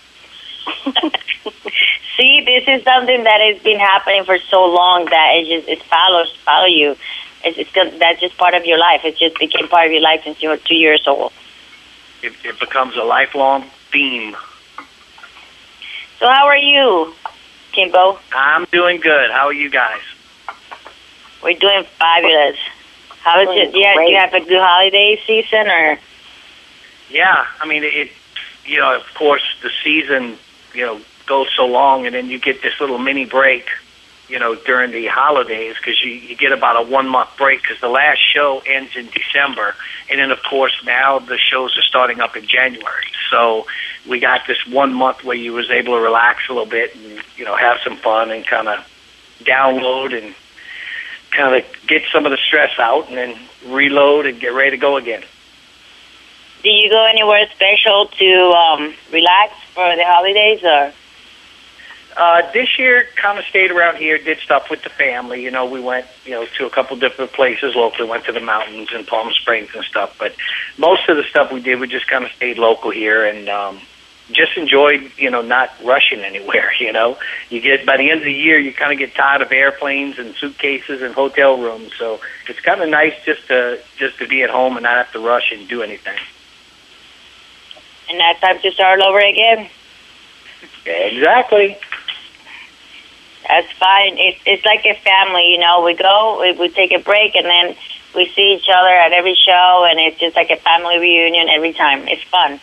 See, this is something that has been happening for so long that it just it follows follow you. It's, it's good, that's just part of your life. It just became part of your life since you were two years old. It, it becomes a lifelong theme. So how are you, Kimbo? I'm doing good. How are you guys? We're doing fabulous. How is it? Yeah, do you have a good holiday season or? Yeah, I mean it. You know, of course, the season you know goes so long, and then you get this little mini break. You know, during the holidays, because you, you get about a one month break because the last show ends in December, and then of course now the shows are starting up in January. So we got this one month where you was able to relax a little bit and you know have some fun and kind of download and kind of get some of the stress out, and then reload and get ready to go again. Do you go anywhere special to um, relax for the holidays, or? Uh, this year, kind of stayed around here, did stuff with the family. You know, we went, you know, to a couple different places locally, went to the mountains and Palm Springs and stuff. But most of the stuff we did, we just kind of stayed local here and um, just enjoyed, you know, not rushing anywhere, you know. You get, by the end of the year, you kind of get tired of airplanes and suitcases and hotel rooms. So it's kind of nice just to, just to be at home and not have to rush and do anything. And now time to start over again. Exactly. That's fine. It's it's like a family, you know. We go, we, we take a break, and then we see each other at every show, and it's just like a family reunion every time. It's fun.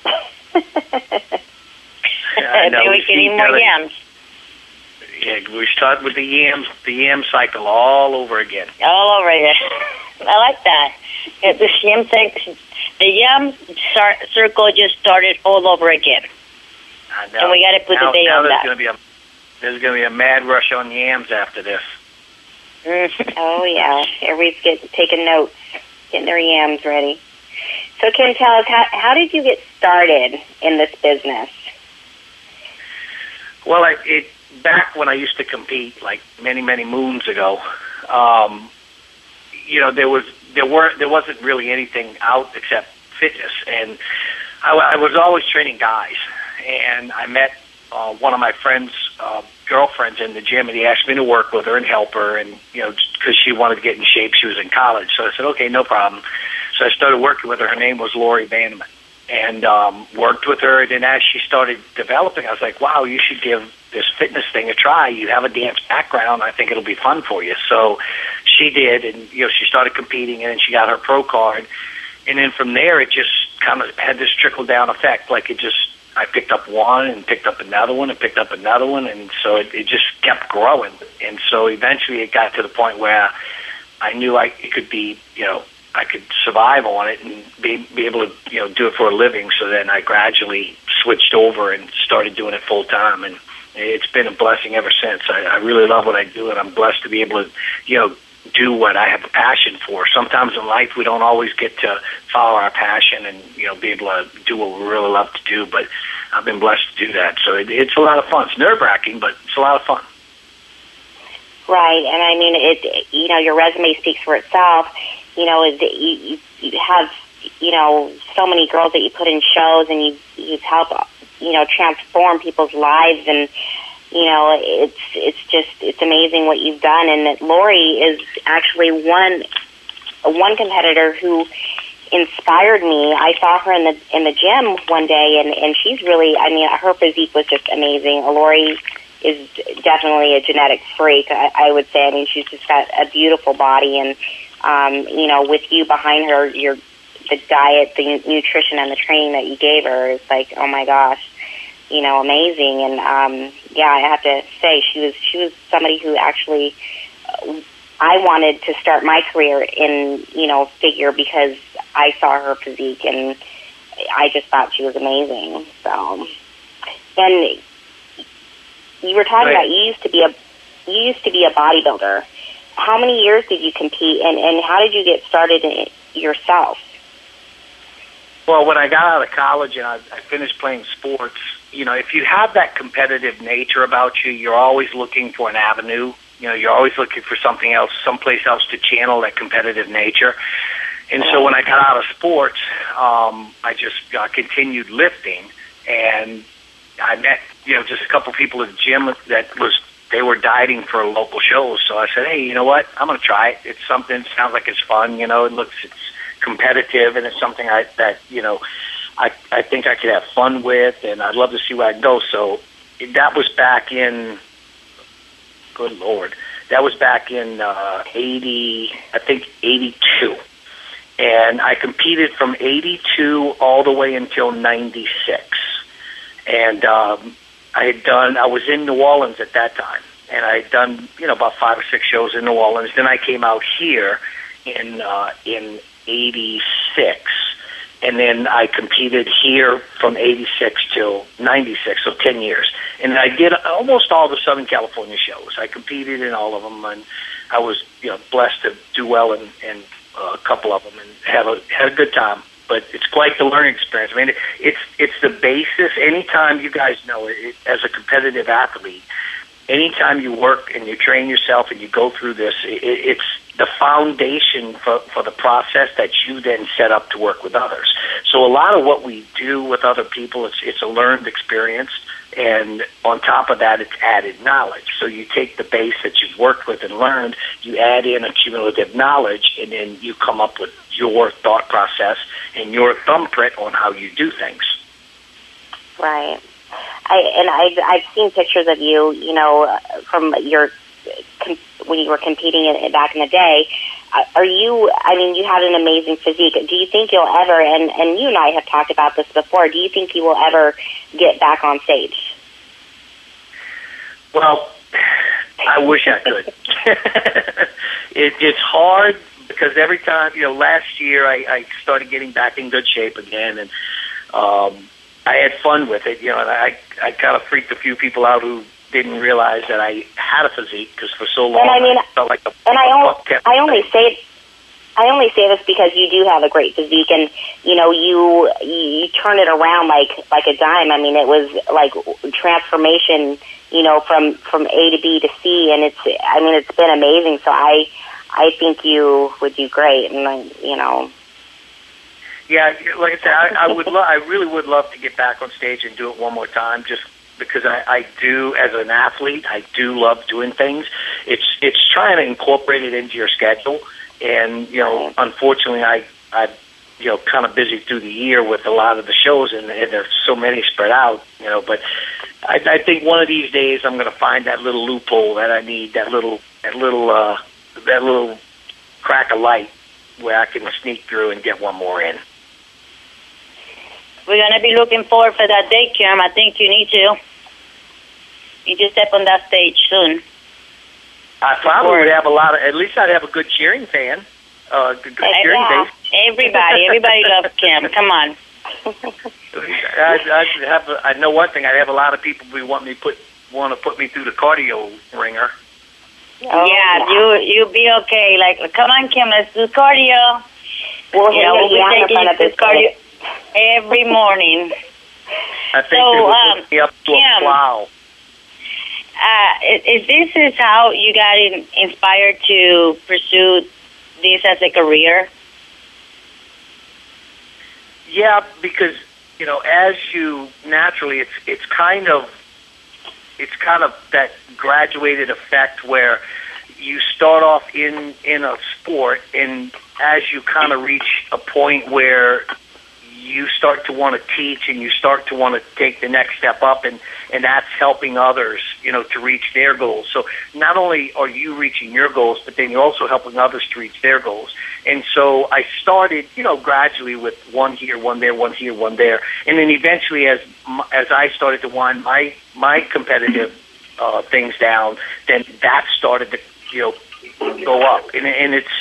Yeah, then we can eat more yams. Yeah, we start with the yams, the yam cycle all over again. All over again. I like that. Yeah, the yam cycle, the yam circle just started all over again. I know. And we got to put now, the day now on there's that. Gonna be a, there's going to be a mad rush on yams after this. Mm-hmm. Oh, yeah. Everybody's getting, taking notes, getting their yams ready. So, Ken, tell us, how, how did you get started in this business? Well, I, it back when I used to compete, like many, many moons ago, um, you know, there was there weren't there wasn't really anything out except fitness, and I, I was always training guys. And I met uh, one of my friends' uh, girlfriends in the gym, and he asked me to work with her and help her, and you know, because she wanted to get in shape, she was in college. So I said, okay, no problem. So I started working with her. Her name was Lori Vandeman, and um, worked with her. And then as she started developing, I was like, wow, you should give this fitness thing a try. You have a dance background. I think it'll be fun for you. So she did, and you know, she started competing, and then she got her pro card. And then from there, it just kind of had this trickle down effect. Like it just, I picked up one and picked up another one and picked up another one, and so it, it just kept growing. And so eventually, it got to the point where I knew I it could be, you know, I could survive on it and be be able to, you know, do it for a living. So then I gradually switched over and started doing it full time, and it's been a blessing ever since. I, I really love what I do, and I'm blessed to be able to, you know, do what I have a passion for. Sometimes in life we don't always get to follow our passion and, you know, be able to do what we really love to do, but I've been blessed to do that. So it, it's a lot of fun. It's nerve-wracking, but it's a lot of fun. Right, and I mean, it. You know, your resume speaks for itself. You know, is that you, you have, you know, so many girls that you put in shows, and you you've helped, you know, transform people's lives, and you know, it's it's just it's amazing what you've done. And that Lori is actually one one competitor who inspired me. I saw her in the in the gym one day, and and she's really, I mean, her physique was just amazing. Lori is definitely a genetic freak, I, I would say. I mean, she's just got a beautiful body, and um, you know, with you behind her, your the diet, the nutrition, and the training that you gave her is like, oh my gosh, you know, amazing. And um, yeah, I have to say, she was she was somebody who actually uh, I wanted to start my career in, you know, figure because I saw her physique, and I just thought she was amazing. So, and you were talking right. about you used to be a you used to be a bodybuilder. How many years did you compete, and, and how did you get started in it yourself? Well, when I got out of college and I, I finished playing sports, you know, if you have that competitive nature about you, you're always looking for an avenue. You know, you're always looking for something else, someplace else to channel that competitive nature. And so when I got out of sports, um, I just uh, continued lifting, and I met, you know, just a couple people at the gym that was, they were dieting for local shows. So I said, hey, you know what? I'm going to try it. It's something, sounds like it's fun, you know, it looks, it's competitive, and it's something I, that, you know, I, I think I could have fun with, and I'd love to see where I can go. So that was back in, good Lord, that was back in uh, eighty, I think eighty-two. And I competed from eighty-two all the way until ninety-six. And um, I had done, I was in New Orleans at that time, and I had done, you know, about five or six shows in New Orleans. Then I came out here in uh, in eighty-six, and then I competed here from eighty-six till ninety-six, so ten years. And I did almost all the Southern California shows. I competed in all of them, and I was, you know, blessed to do well in, in uh, a couple of them and have a had a good time. But it's quite the learning experience. I mean, it, it's it's the basis. Anytime you guys know it, it, as a competitive athlete, anytime you work and you train yourself and you go through this, it, it's the foundation for, for the process that you then set up to work with others. So a lot of what we do with other people, it's, it's a learned experience. And on top of that, it's added knowledge. So you take the base that you've worked with and learned, you add in a cumulative knowledge, and then you come up with your thought process and your thumbprint on how you do things. Right. I, and I've, I've seen pictures of you, you know, from your when you were competing in, back in the day. Are you, I mean, you have an amazing physique. Do you think you'll ever, and, and you and I have talked about this before, do you think you will ever get back on stage? Well, I wish I could. it, it's hard because every time, you know, last year I, I started getting back in good shape again, and um, I had fun with it, you know, and I, I kind of freaked a few people out who didn't realize that I had a physique because for so long and I, mean, I felt like a and I, a only, I only say I only say this because you do have a great physique, and you know you you turn it around like like a dime. I mean, it was like transformation, you know, from from A to B to C, and it's I mean it's been amazing. So I I think you would do great, and you know. Yeah, like I said, I, I would lo- I really would love to get back on stage and do it one more time, just because I, I do, as an athlete, I do love doing things. It's it's trying to incorporate it into your schedule, and you know, unfortunately, I I you know kind of busy through the year with a lot of the shows, and, and there's so many spread out, you know. But I, I think one of these days I'm going to find that little loophole that I need, that little that little uh, that little crack of light where I can sneak through and get one more in. We're going to be looking forward for that day, Kim. I think you need to. You just step on that stage soon. I probably would have a lot of, at least I'd have a good cheering fan, uh, good, good cheering yeah. base. Everybody, everybody loves Kim. Come on. I'd, I'd have, a, I know one thing, I'd have a lot of people who want me put, want to put me through the cardio ringer. Oh, yeah, yeah, you, you'll be okay. Like, come on, Kim, let's do cardio. We'll, you know, we'll be taking you to cardio every morning. I think so, they would um, put me up to Kim, a plow. Uh, if this is how you got in, inspired to pursue this as a career? Yeah, because you know, as you naturally, it's it's kind of it's kind of that graduated effect where you start off in in a sport, and as you kind of reach a point where you start to want to teach and you start to want to take the next step up, and, and that's helping others, you know, to reach their goals. So not only are you reaching your goals, but then you're also helping others to reach their goals. And so I started, you know, gradually with one here, one there, one here, one there. And then eventually as as I started to wind my, my competitive uh, things down, then that started to, you know, go up. And, and it's,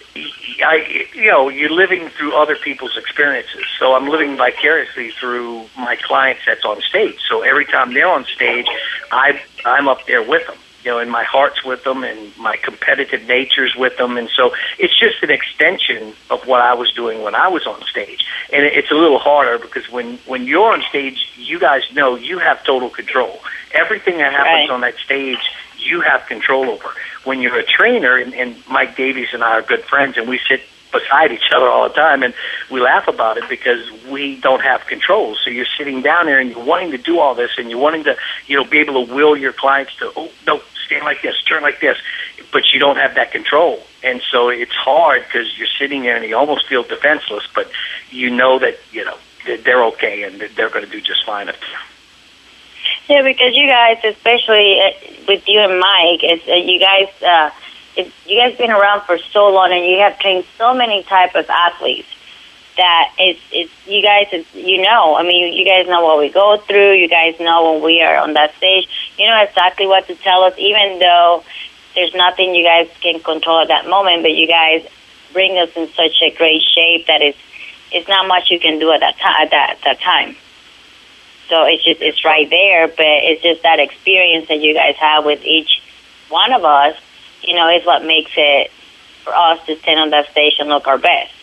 I, you know, you're living through other people's experiences. So I'm living vicariously through my clients that's on stage. So every time they're on stage, I, I'm up there with them, you know, and my heart's with them and my competitive nature's with them. And so it's just an extension of what I was doing when I was on stage. And it's a little harder because when, when you're on stage, you guys know you have total control. Everything that happens right. on that stage, you have control over. When you're a trainer, and, and Mike Davies and I are good friends, and we sit beside each other all the time, and we laugh about it because we don't have control. So you're sitting down there, and you're wanting to do all this, and you're wanting to, you know, be able to will your clients to, oh, no, stand like this, turn like this, but you don't have that control. And so it's hard because you're sitting there, and you almost feel defenseless, but you know that, you know, they're okay, and they're going to do just fine up there. Yeah, because you guys, especially with you and Mike, it's, uh, you guys, uh, it's, you guys been around for so long, and you have trained so many type of athletes that it's, it's you guys, it's, you know, I mean, you, you guys know what we go through. You guys know when we are on that stage. You know exactly what to tell us, even though there's nothing you guys can control at that moment. But you guys bring us in such a great shape that it's it's not much you can do at that time. At that that time. So it's just, it's right there, but it's just that experience that you guys have with each one of us, you know, is what makes it for us to stand on that stage and look our best.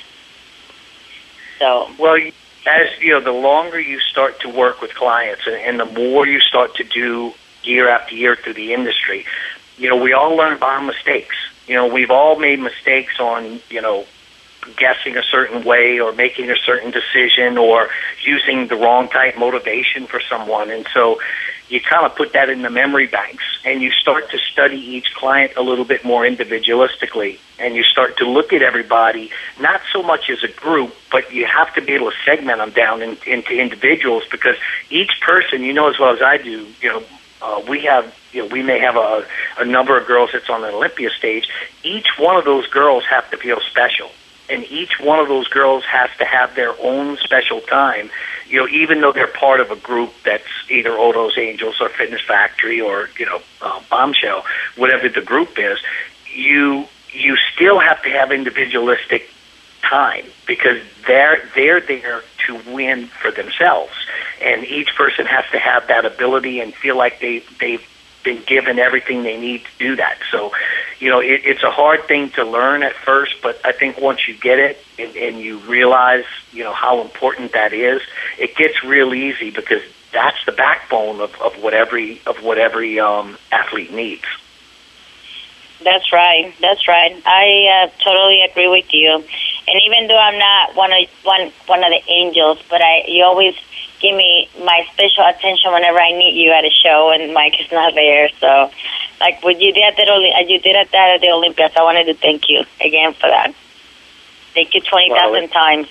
So, well, as you know, the longer you start to work with clients and, and the more you start to do year after year through the industry, you know, we all learn by our mistakes. You know, we've all made mistakes on, you know, guessing a certain way or making a certain decision or using the wrong type motivation for someone. And so you kind of put that in the memory banks, and you start to study each client a little bit more individualistically, and you start to look at everybody, not so much as a group, but you have to be able to segment them down in, into individuals, because each person, you know as well as I do, you know, uh, we have, you know, we may have a, a number of girls that's on the Olympia stage. Each one of those girls have to feel special. And each one of those girls has to have their own special time, you know, even though they're part of a group that's either Odo's Angels or Fitness Factory or, you know, uh, Bombshell, whatever the group is, you you still have to have individualistic time, because they're they're there to win for themselves. And each person has to have that ability and feel like they they've been given everything they need to do that. So, you know, it, it's a hard thing to learn at first, but I think once you get it and, and you realize, you know, how important that is, it gets real easy, because that's the backbone of, of what every of what every um, athlete needs. That's right. That's right. I uh, totally agree with you. And even though I'm not one of one one of the angels, but I you always give me my special attention whenever I need you at a show and Mike is not there. So, like what you did at the you did at that at the Olympics, I wanted to thank you again for that. Thank you twenty thousand well, times.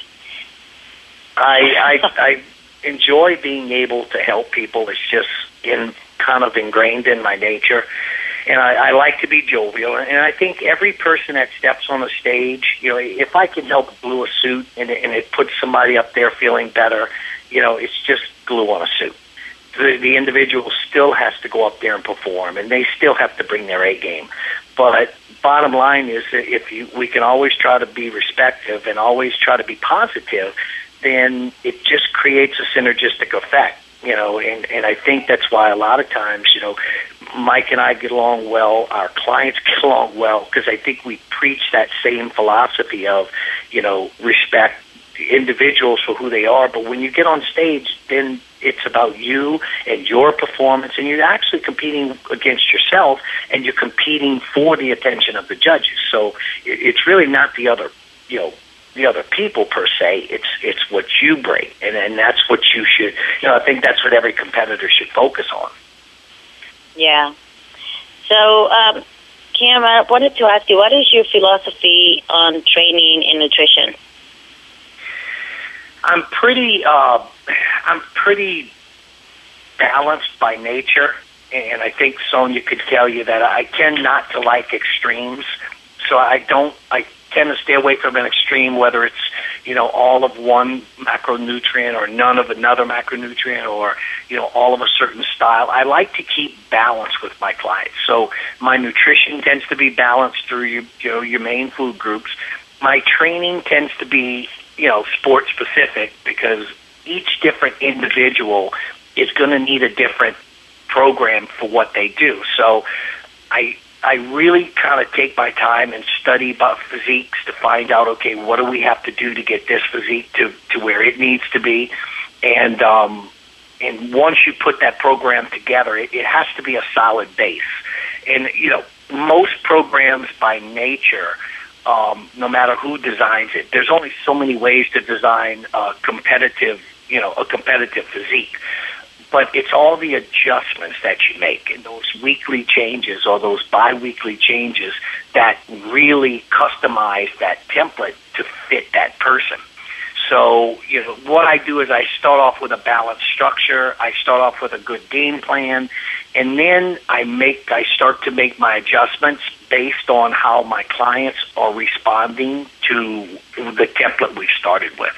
I, I I enjoy being able to help people. It's just in kind of ingrained in my nature. And I, I like to be jovial, and I think every person that steps on the stage, you know, if I can help glue a suit and it, and it puts somebody up there feeling better, you know, it's just glue on a suit. The, the individual still has to go up there and perform, and they still have to bring their A game. But bottom line is that if you, we can always try to be respectful and always try to be positive, then it just creates a synergistic effect. You know, and, and I think that's why a lot of times, you know, Mike and I get along well, our clients get along well, because I think we preach that same philosophy of, you know, respect individuals for who they are. But when you get on stage, then it's about you and your performance, and you're actually competing against yourself, and you're competing for the attention of the judges. So it's really not the other, you know, the other people per se. It's it's what you bring, and and that's what you should. You know, I think that's what every competitor should focus on. Yeah. So, um, Cam, I wanted to ask you, what is your philosophy on training and nutrition? I'm pretty, uh, I'm pretty balanced by nature, and I think Sonia could tell you that I tend not to like extremes. So I don't, I tend to stay away from an extreme, whether it's, you know, all of one macronutrient or none of another macronutrient, or, you know, all of a certain style. I like to keep balance with my clients. So my nutrition tends to be balanced through your, you know, your main food groups. My training tends to be, you know, sport specific, because each different individual is going to need a different program for what they do. So I I really kind of take my time and study about physiques to find out, okay, what do we have to do to get this physique to, to where it needs to be? And um, and once you put that program together, it, it has to be a solid base. And, you know, most programs by nature, um, no matter who designs it, there's only so many ways to design a competitive, you know, a competitive physique. But it's all the adjustments that you make, and those weekly changes or those bi-weekly changes that really customize that template to fit that person. So, you know, what I do is I start off with a balanced structure. I start off with a good game plan, and then I make, I start to make my adjustments based on how my clients are responding to the template we started with.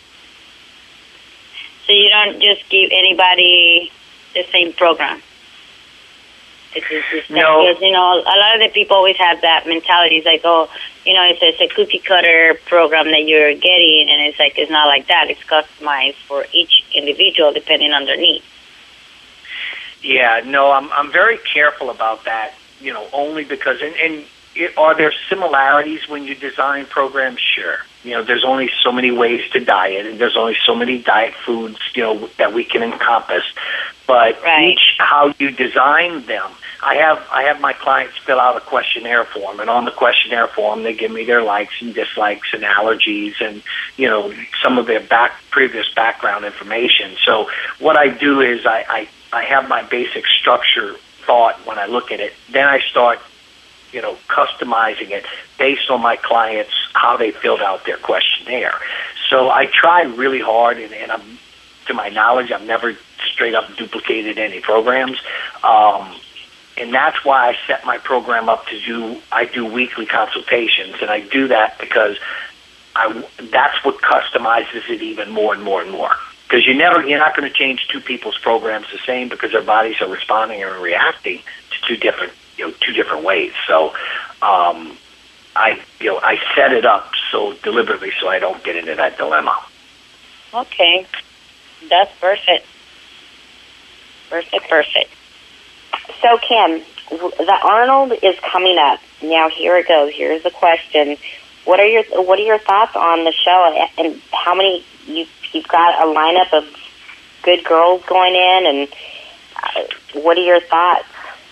So you don't just give anybody the same program. It's just, it's no. Because, you know, a lot of the people always have that mentality. It's like, oh, you know, it's, it's a cookie cutter program that you're getting, and it's like, it's not like that. It's customized for each individual depending on their needs. Yeah, no, I'm I'm very careful about that, you know, only because, and, and it, are there similarities when you design programs? Sure. You know, there's only so many ways to diet, and there's only so many diet foods, you know, that we can encompass. but Right. each how you design them. I have I have my clients fill out a questionnaire form, and on the questionnaire form they give me their likes and dislikes and allergies and, you know, some of their back previous background information. So what I do is I, I, I have my basic structure thought when I look at it. Then I start, you know, customizing it based on my clients, how they filled out their questionnaire. So I try really hard, and, and I'm, to my knowledge, I've never straight up duplicated any programs. Um, And that's why I set my program up to do, I do weekly consultations, and I do that because I, that's what customizes it even more and more and more. Because you never, you're not going to change two people's programs the same because their bodies are responding or reacting to two different, you know, two different ways. So, um, I, you know, I set it up so deliberately so I don't get into that dilemma. Okay. That's perfect. Perfect, perfect. So, Kim, the Arnold is coming up. Now, here it goes. Here's the question: What are your What are your thoughts on the show, and how many you you've got a lineup of good girls going in, and uh, what are your thoughts?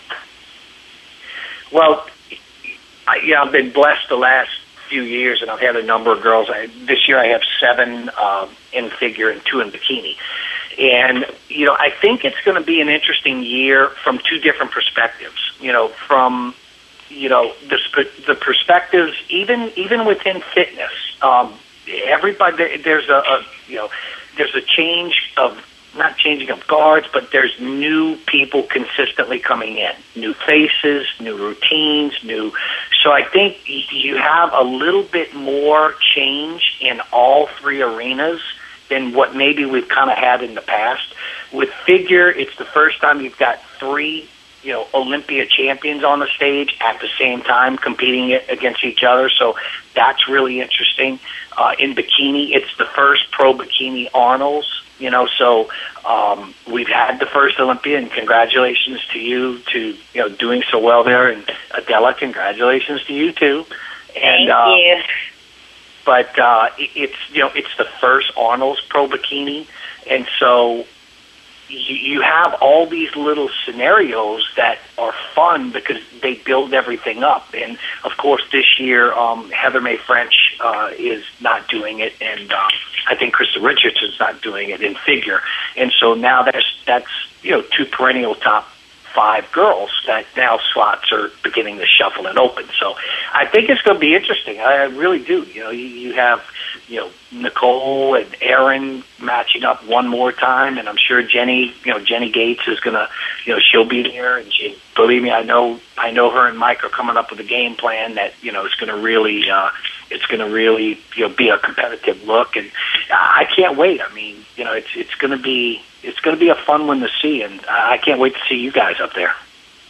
Well, I, yeah, I've been blessed the last few years, and I've had a number of girls. I, this year, I have seven uh, in figure and two in bikini. And, you know, I think it's going to be an interesting year from two different perspectives. You know, from, you know, the, the perspectives, even even within fitness. Um, everybody, there's a, a, you know, there's a change of, not changing of guards, but there's new people consistently coming in. New faces, new routines, new. So I think you have a little bit more change in all three arenas than what maybe we've kind of had in the past. With figure, it's the first time you've got three, you know, Olympia champions on the stage at the same time competing against each other. So that's really interesting. Uh, in bikini, it's the first pro bikini Arnolds, you know, so um, we've had the first Olympia, and congratulations to you to, you know, doing so well there. And Adela, congratulations to you too. And, Thank uh, you. But uh, it's, you know, it's the first Arnold's Pro Bikini, and so you, you have all these little scenarios that are fun because they build everything up. And of course, this year um, Heather May French uh, is not doing it, and uh, I think Krista Richardson's not doing it in figure. And so now that's that's you know two perennial top five girls that now slots are beginning to shuffle and open. So I think it's going to be interesting. I really do. You know, you, you have, you know, Nicole and Erin matching up one more time, and I'm sure Jenny, you know, Jenny Gates is going to, you know, she'll be there, and she, believe me, I know, I know her and Mike are coming up with a game plan that, you know, is going to really, uh, it's going to really, you know, be a competitive look, and I can't wait. I mean, you know, it's it's going to be. It's going to be a fun one to see, and I can't wait to see you guys up there.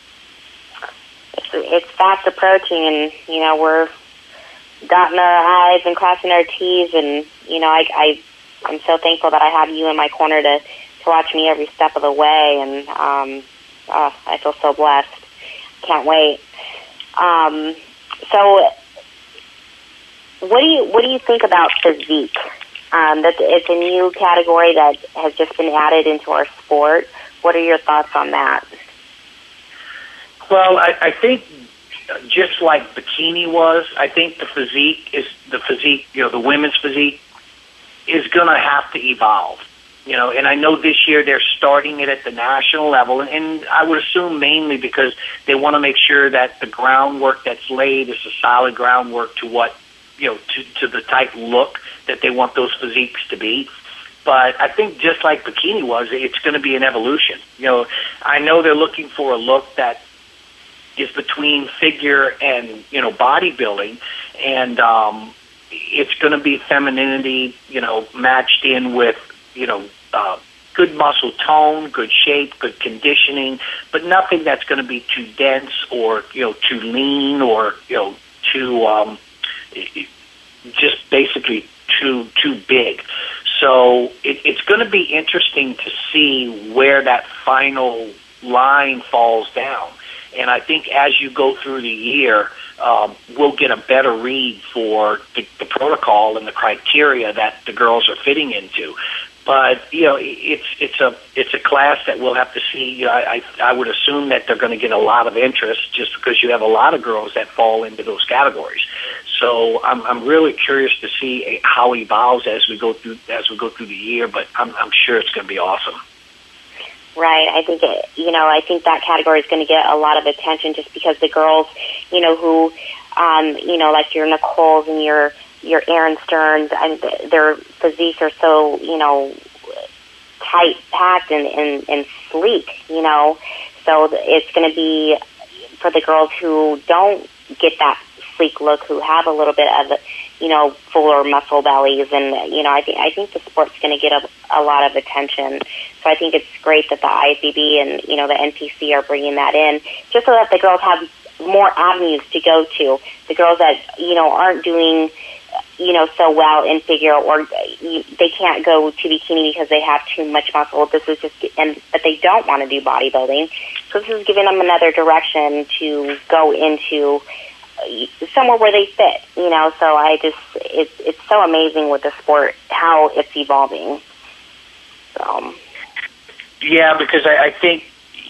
It's, it's fast approaching, and, you know, we're dotting our I's and crossing our T's, and, you know, I, I, I'm so thankful that I have you in my corner to, to watch me every step of the way, and um, oh, I feel so blessed. Can't wait. Um, so what do you what do you think about physique? Um, that it's a new category that has just been added into our sport. What are your thoughts on that? Well, I, I think just like bikini was, I think the physique is the physique. You know, the women's physique is going to have to evolve. You know, and I know this year they're starting it at the national level, and, and I would assume mainly because they want to make sure that the groundwork that's laid is a solid groundwork to what, you know, to, to the type look that they want those physiques to be. But I think just like bikini was, it's going to be an evolution. You know, I know they're looking for a look that is between figure and, you know, bodybuilding, and um, it's going to be femininity, you know, matched in with, you know, uh, good muscle tone, good shape, good conditioning, but nothing that's going to be too dense or, you know, too lean or, you know, too um, just basically too too big. So it, it's going to be interesting to see where that final line falls down. And I think as you go through the year, um, we'll get a better read for the, the protocol and the criteria that the girls are fitting into. But you know, it's it's a it's a class that we'll have to see. You know, I I, I would assume that they're going to get a lot of interest just because you have a lot of girls that fall into those categories. So I'm I'm really curious to see how it evolves as we go through as we go through the year. But I'm I'm sure it's going to be awesome. Right. I think it, you know I think that category is going to get a lot of attention just because the girls, you know, who, um, you know, like your Nicoles and your your Aaron Stearns, and their physiques are so, you know, tight packed and, and, and sleek, you know. So it's going to be for the girls who don't get that sleek look, who have a little bit of, you know, fuller muscle bellies, and you know, I think I think the sport's going to get a, a lot of attention. So I think it's great that the I F B B and you know the N P C are bringing that in, just so that the girls have more avenues to go to. The girls that you know aren't doing, you know, so well in figure, or you, they can't go to bikini because they have too much muscle. This is just, and but they don't want to do bodybuilding. So this is giving them another direction to go into somewhere where they fit, you know. So I just, it's it's so amazing with the sport how it's evolving. So yeah, because I, I think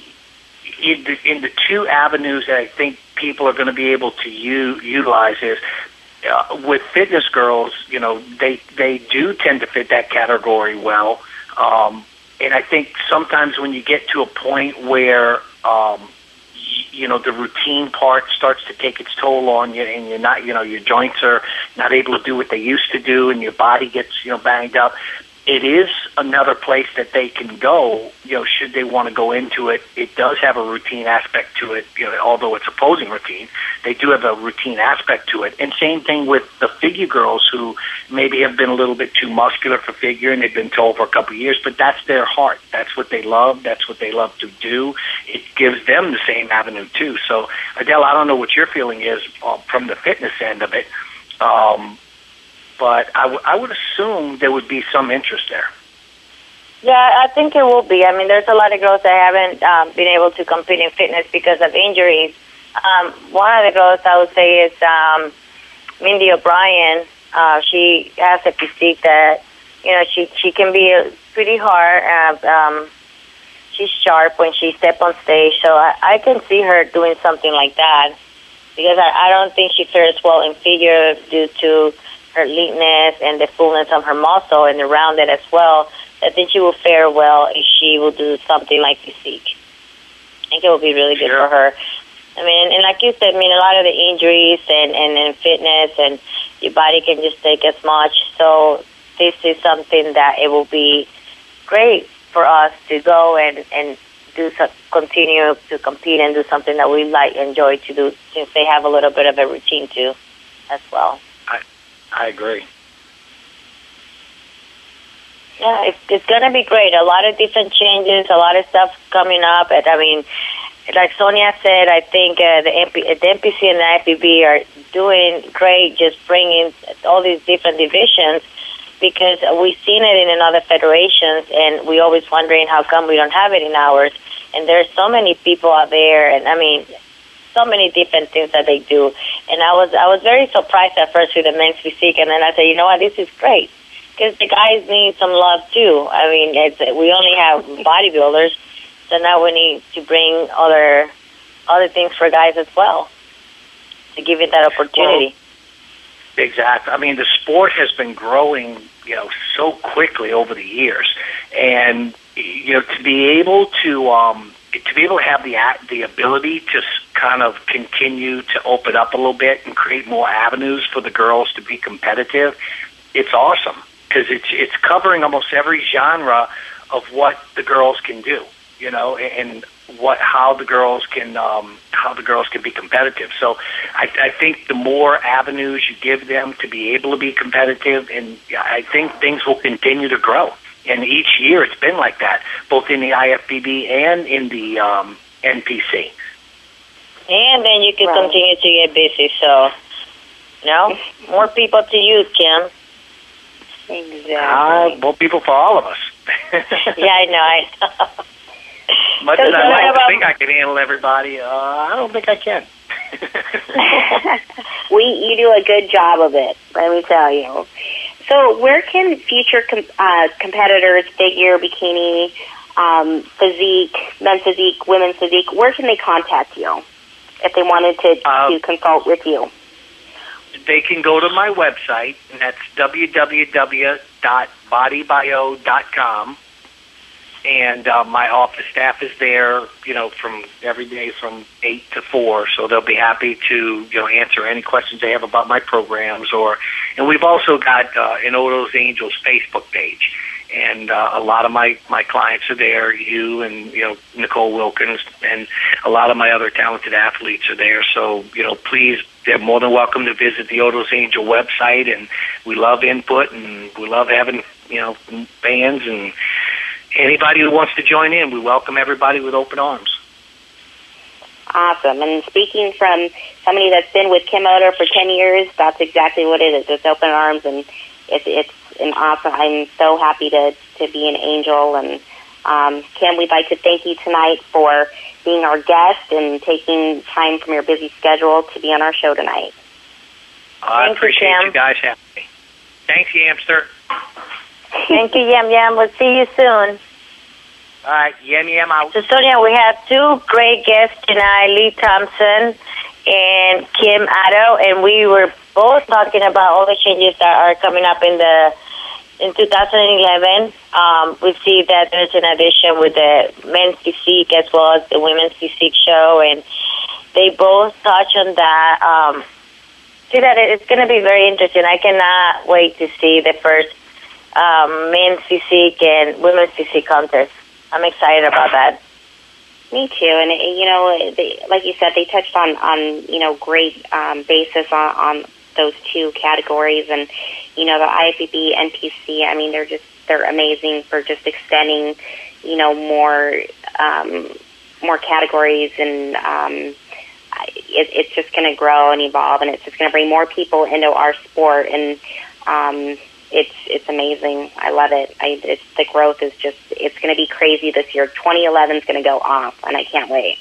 in the, in the two avenues that I think people are going to be able to u- utilize is. Uh, with fitness girls, you know, they they do tend to fit that category well, um, and I think sometimes when you get to a point where um, y- you know the routine part starts to take its toll on you, and you're not, you know, your joints are not able to do what they used to do, and your body gets, you know, banged up. It is another place that they can go, you know, should they want to go into it. It does have a routine aspect to it, you know, although it's opposing routine. They do have a routine aspect to it. And same thing with the figure girls who maybe have been a little bit too muscular for figure, and they've been told for a couple of years, but that's their heart. That's what they love. That's what they love to do. It gives them the same avenue, too. So, Adele, I don't know what your feeling is uh, from the fitness end of it. Um But I, w- I would assume there would be some interest there. Yeah, I think it will be. I mean, there's a lot of girls that haven't um, been able to compete in fitness because of injuries. Um, one of the girls I would say is um, Mindy O'Brien. Uh, she has a physique that, you know, she, she can be pretty hard. Uh, um, she's sharp when she steps on stage, so I, I can see her doing something like that because I, I don't think she fares well in figure due to her leanness and the fullness of her muscle and the rounded as well. I think she will fare well if she will do something like physique. I think it will be really good sure. for her. I mean, and like you said, I mean, a lot of the injuries and, and, and fitness and your body can just take as much. So this is something that it will be great for us to go and, and do some, continue to compete and do something that we like, enjoy to do, since they have a little bit of a routine too as well. I agree. Yeah, it's, it's going to be great. A lot of different changes, a lot of stuff coming up. And I mean, like Sonia said, I think uh, the, M P, the N P C and the I F B B are doing great, just bringing all these different divisions, because we've seen it in other federations, and we're always wondering how come we don't have it in ours. And there's so many people out there, and I mean, so many different things that they do. And I was I was very surprised at first with the men's physique, and then I said, you know what, this is great, because the guys need some love too. I mean, it's, we only have bodybuilders, so now we need to bring other other things for guys as well, to give it that opportunity. Well, exactly. I mean, the sport has been growing, you know, so quickly over the years, and you know, to be able to um, to be able to have the the ability to kind of continue to open up a little bit and create more avenues for the girls to be competitive, it's awesome, because it's it's covering almost every genre of what the girls can do, you know, and what how the girls can um, how the girls can be competitive. So I, I think the more avenues you give them to be able to be competitive, and I think things will continue to grow. And each year it's been like that, both in the I F B B and in the um, N P C. And then you can right. continue to get busy. So, you know, more people to use, Kim. Exactly. Uh, more people for all of us. Yeah, I know. I know. Much So as I what like to about- think I can handle everybody, uh, I don't think I can. we, you do a good job of it, let me tell you. So where can future com- uh, competitors, figure, bikini, um, physique, men's physique, women's physique, where can they contact you if they wanted to, Uh, to consult with you? They can go to my website, and that's w w w dot body bio dot com. And uh, my office staff is there, you know, from every day from eight to four. So they'll be happy to, you know, answer any questions they have about my programs. Or, and we've also got uh, an Odo's Angels Facebook page, and uh, a lot of my, my clients are there. You and you know Nicole Wilkins, and a lot of my other talented athletes are there. So you know, please, they're more than welcome to visit the Odo's Angel website, and we love input, and we love having you know fans and. Anybody who wants to join in, we welcome everybody with open arms. Awesome. And speaking from somebody that's been with Kim Odo for ten years, that's exactly what it is. It's open arms, and it's, it's an awesome. I'm so happy to, to be an Angel. And um, Kim, we'd like to thank you tonight for being our guest and taking time from your busy schedule to be on our show tonight. I Thank appreciate you, you guys having me. Thanks, Yamster. Thank you, Yam Yam. We'll see you soon. All right, Yam Yam out. So, Sonia, we have two great guests tonight, Lee Thompson and Kim Odo, and we were both talking about all the changes that are coming up in the in two thousand eleven. Um, we see that there's an addition with the men's physique as well as the women's physique show, and they both touch on that. Um, see that it's going to be very interesting. I cannot wait to see the first um, men's physique and women's physique contest. I'm excited about that. Me too, and you know, they, like you said, they touched on, on you know great um, basis on, on those two categories, and you know the I F B B, N P C. I mean, they're just they're amazing for just extending, you know, more um, more categories, and um, it, it's just going to grow and evolve, and it's just going to bring more people into our sport, and um, it's it's amazing. I love it. I, it's, the growth is just, it's going to be crazy this year. twenty eleven is going to go off, and I can't wait.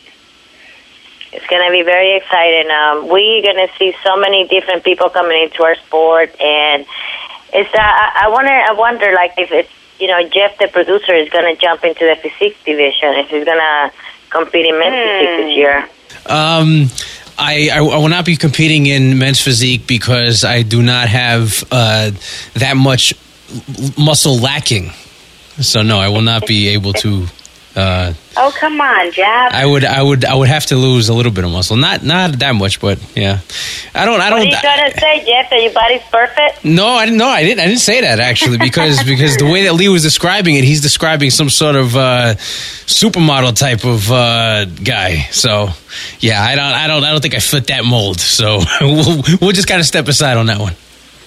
It's going to be very exciting. Um, we're going to see so many different people coming into our sport, and it's. Uh, I, I wonder. I wonder, like, if it's you know Jeff, the producer, is going to jump into the physique division. If he's going to compete in men's mm. physique this year. Um. I, I, I will not be competing in men's physique because I do not have uh, that much muscle lacking. So no, I will not be able to. Uh, oh come on, Jeff! I would, I would, I would have to lose a little bit of muscle. Not, not that much, but yeah. I don't, I don't. What are you trying to say, Jeff? That your body's perfect? No, I didn't. No, I didn't. I didn't say that actually because because the way that Lee was describing it, he's describing some sort of uh, supermodel type of uh, guy. So yeah, I don't, I don't, I don't think I fit that mold. So we'll we'll just kind of step aside on that one.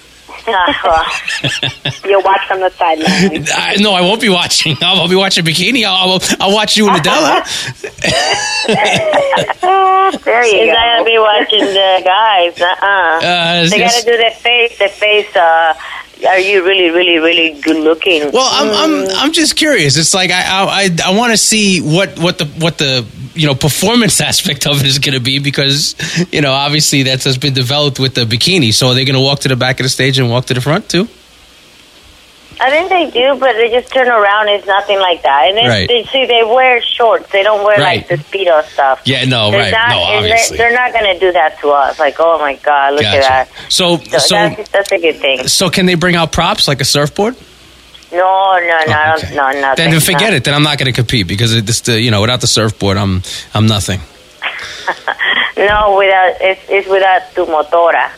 You'll watch from the sideline. I, no, I won't be watching. I'll, I'll be watching bikini. I'll, I'll, I'll watch you and Adela. There you He's go. not going to be watching the guys. Uh-uh. Uh, they got to do the face. The face. Uh, are you really, really, really good looking? Well, I'm, I'm, I'm just curious. It's like I, I, I want to see what, what the, what the, you know, performance aspect of it is going to be because, you know, obviously that has been developed with the bikini. So are they going to walk to the back of the stage and walk to the front too? I think they do, but they just turn around. It's nothing like that. And then Right. they see they wear shorts. They don't wear Right. like the Speedo stuff. Yeah, no, They're right. not- No, and obviously. They're, they're not going to do that to us. Like, oh my God, look Gotcha. at that. So, So, so, that's, that's a good thing. so can they bring out props like a surfboard? No, no, no, Oh, I okay. don't, no, nothing. Then forget no. it. Then I'm not going to compete because it's the, you know, without the surfboard, I'm, I'm nothing. No, without it's, it's without tu motora.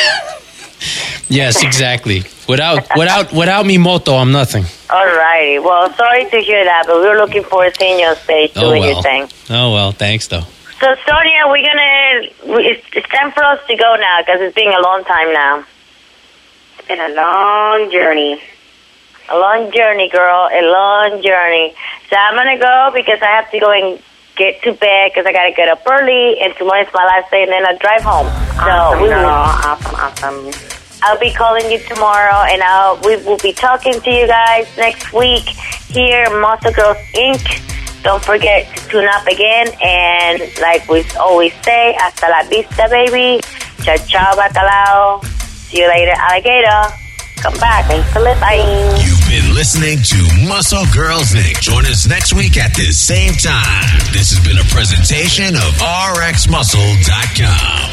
Yes, exactly. Without, without, without me moto, I'm nothing. All righty. Well, sorry to hear that, but we're looking forward to seeing you on stage Oh doing well. your thing. Oh well. Thanks though. So, Sonia, we're gonna. we- It's, it's time for us to go now because it's been a long time now. It's been a long journey. A long journey, girl. A long journey. So I'm gonna go because I have to go and get to bed because I gotta get up early, and tomorrow's my last day, and then I drive home. So Awesome, we girl. will, Awesome, awesome. I'll be calling you tomorrow, and I'll we will be talking to you guys next week here, Muscle Girls Incorporated. Don't forget to tune up again, and like we always say, hasta la vista, baby. Ciao, ciao, bacalao. See you later, alligator. come back. Thanks for listening. You've been listening to Muscle Girls Incorporated. Join us next week at this same time. This has been a presentation of R X Muscle dot com.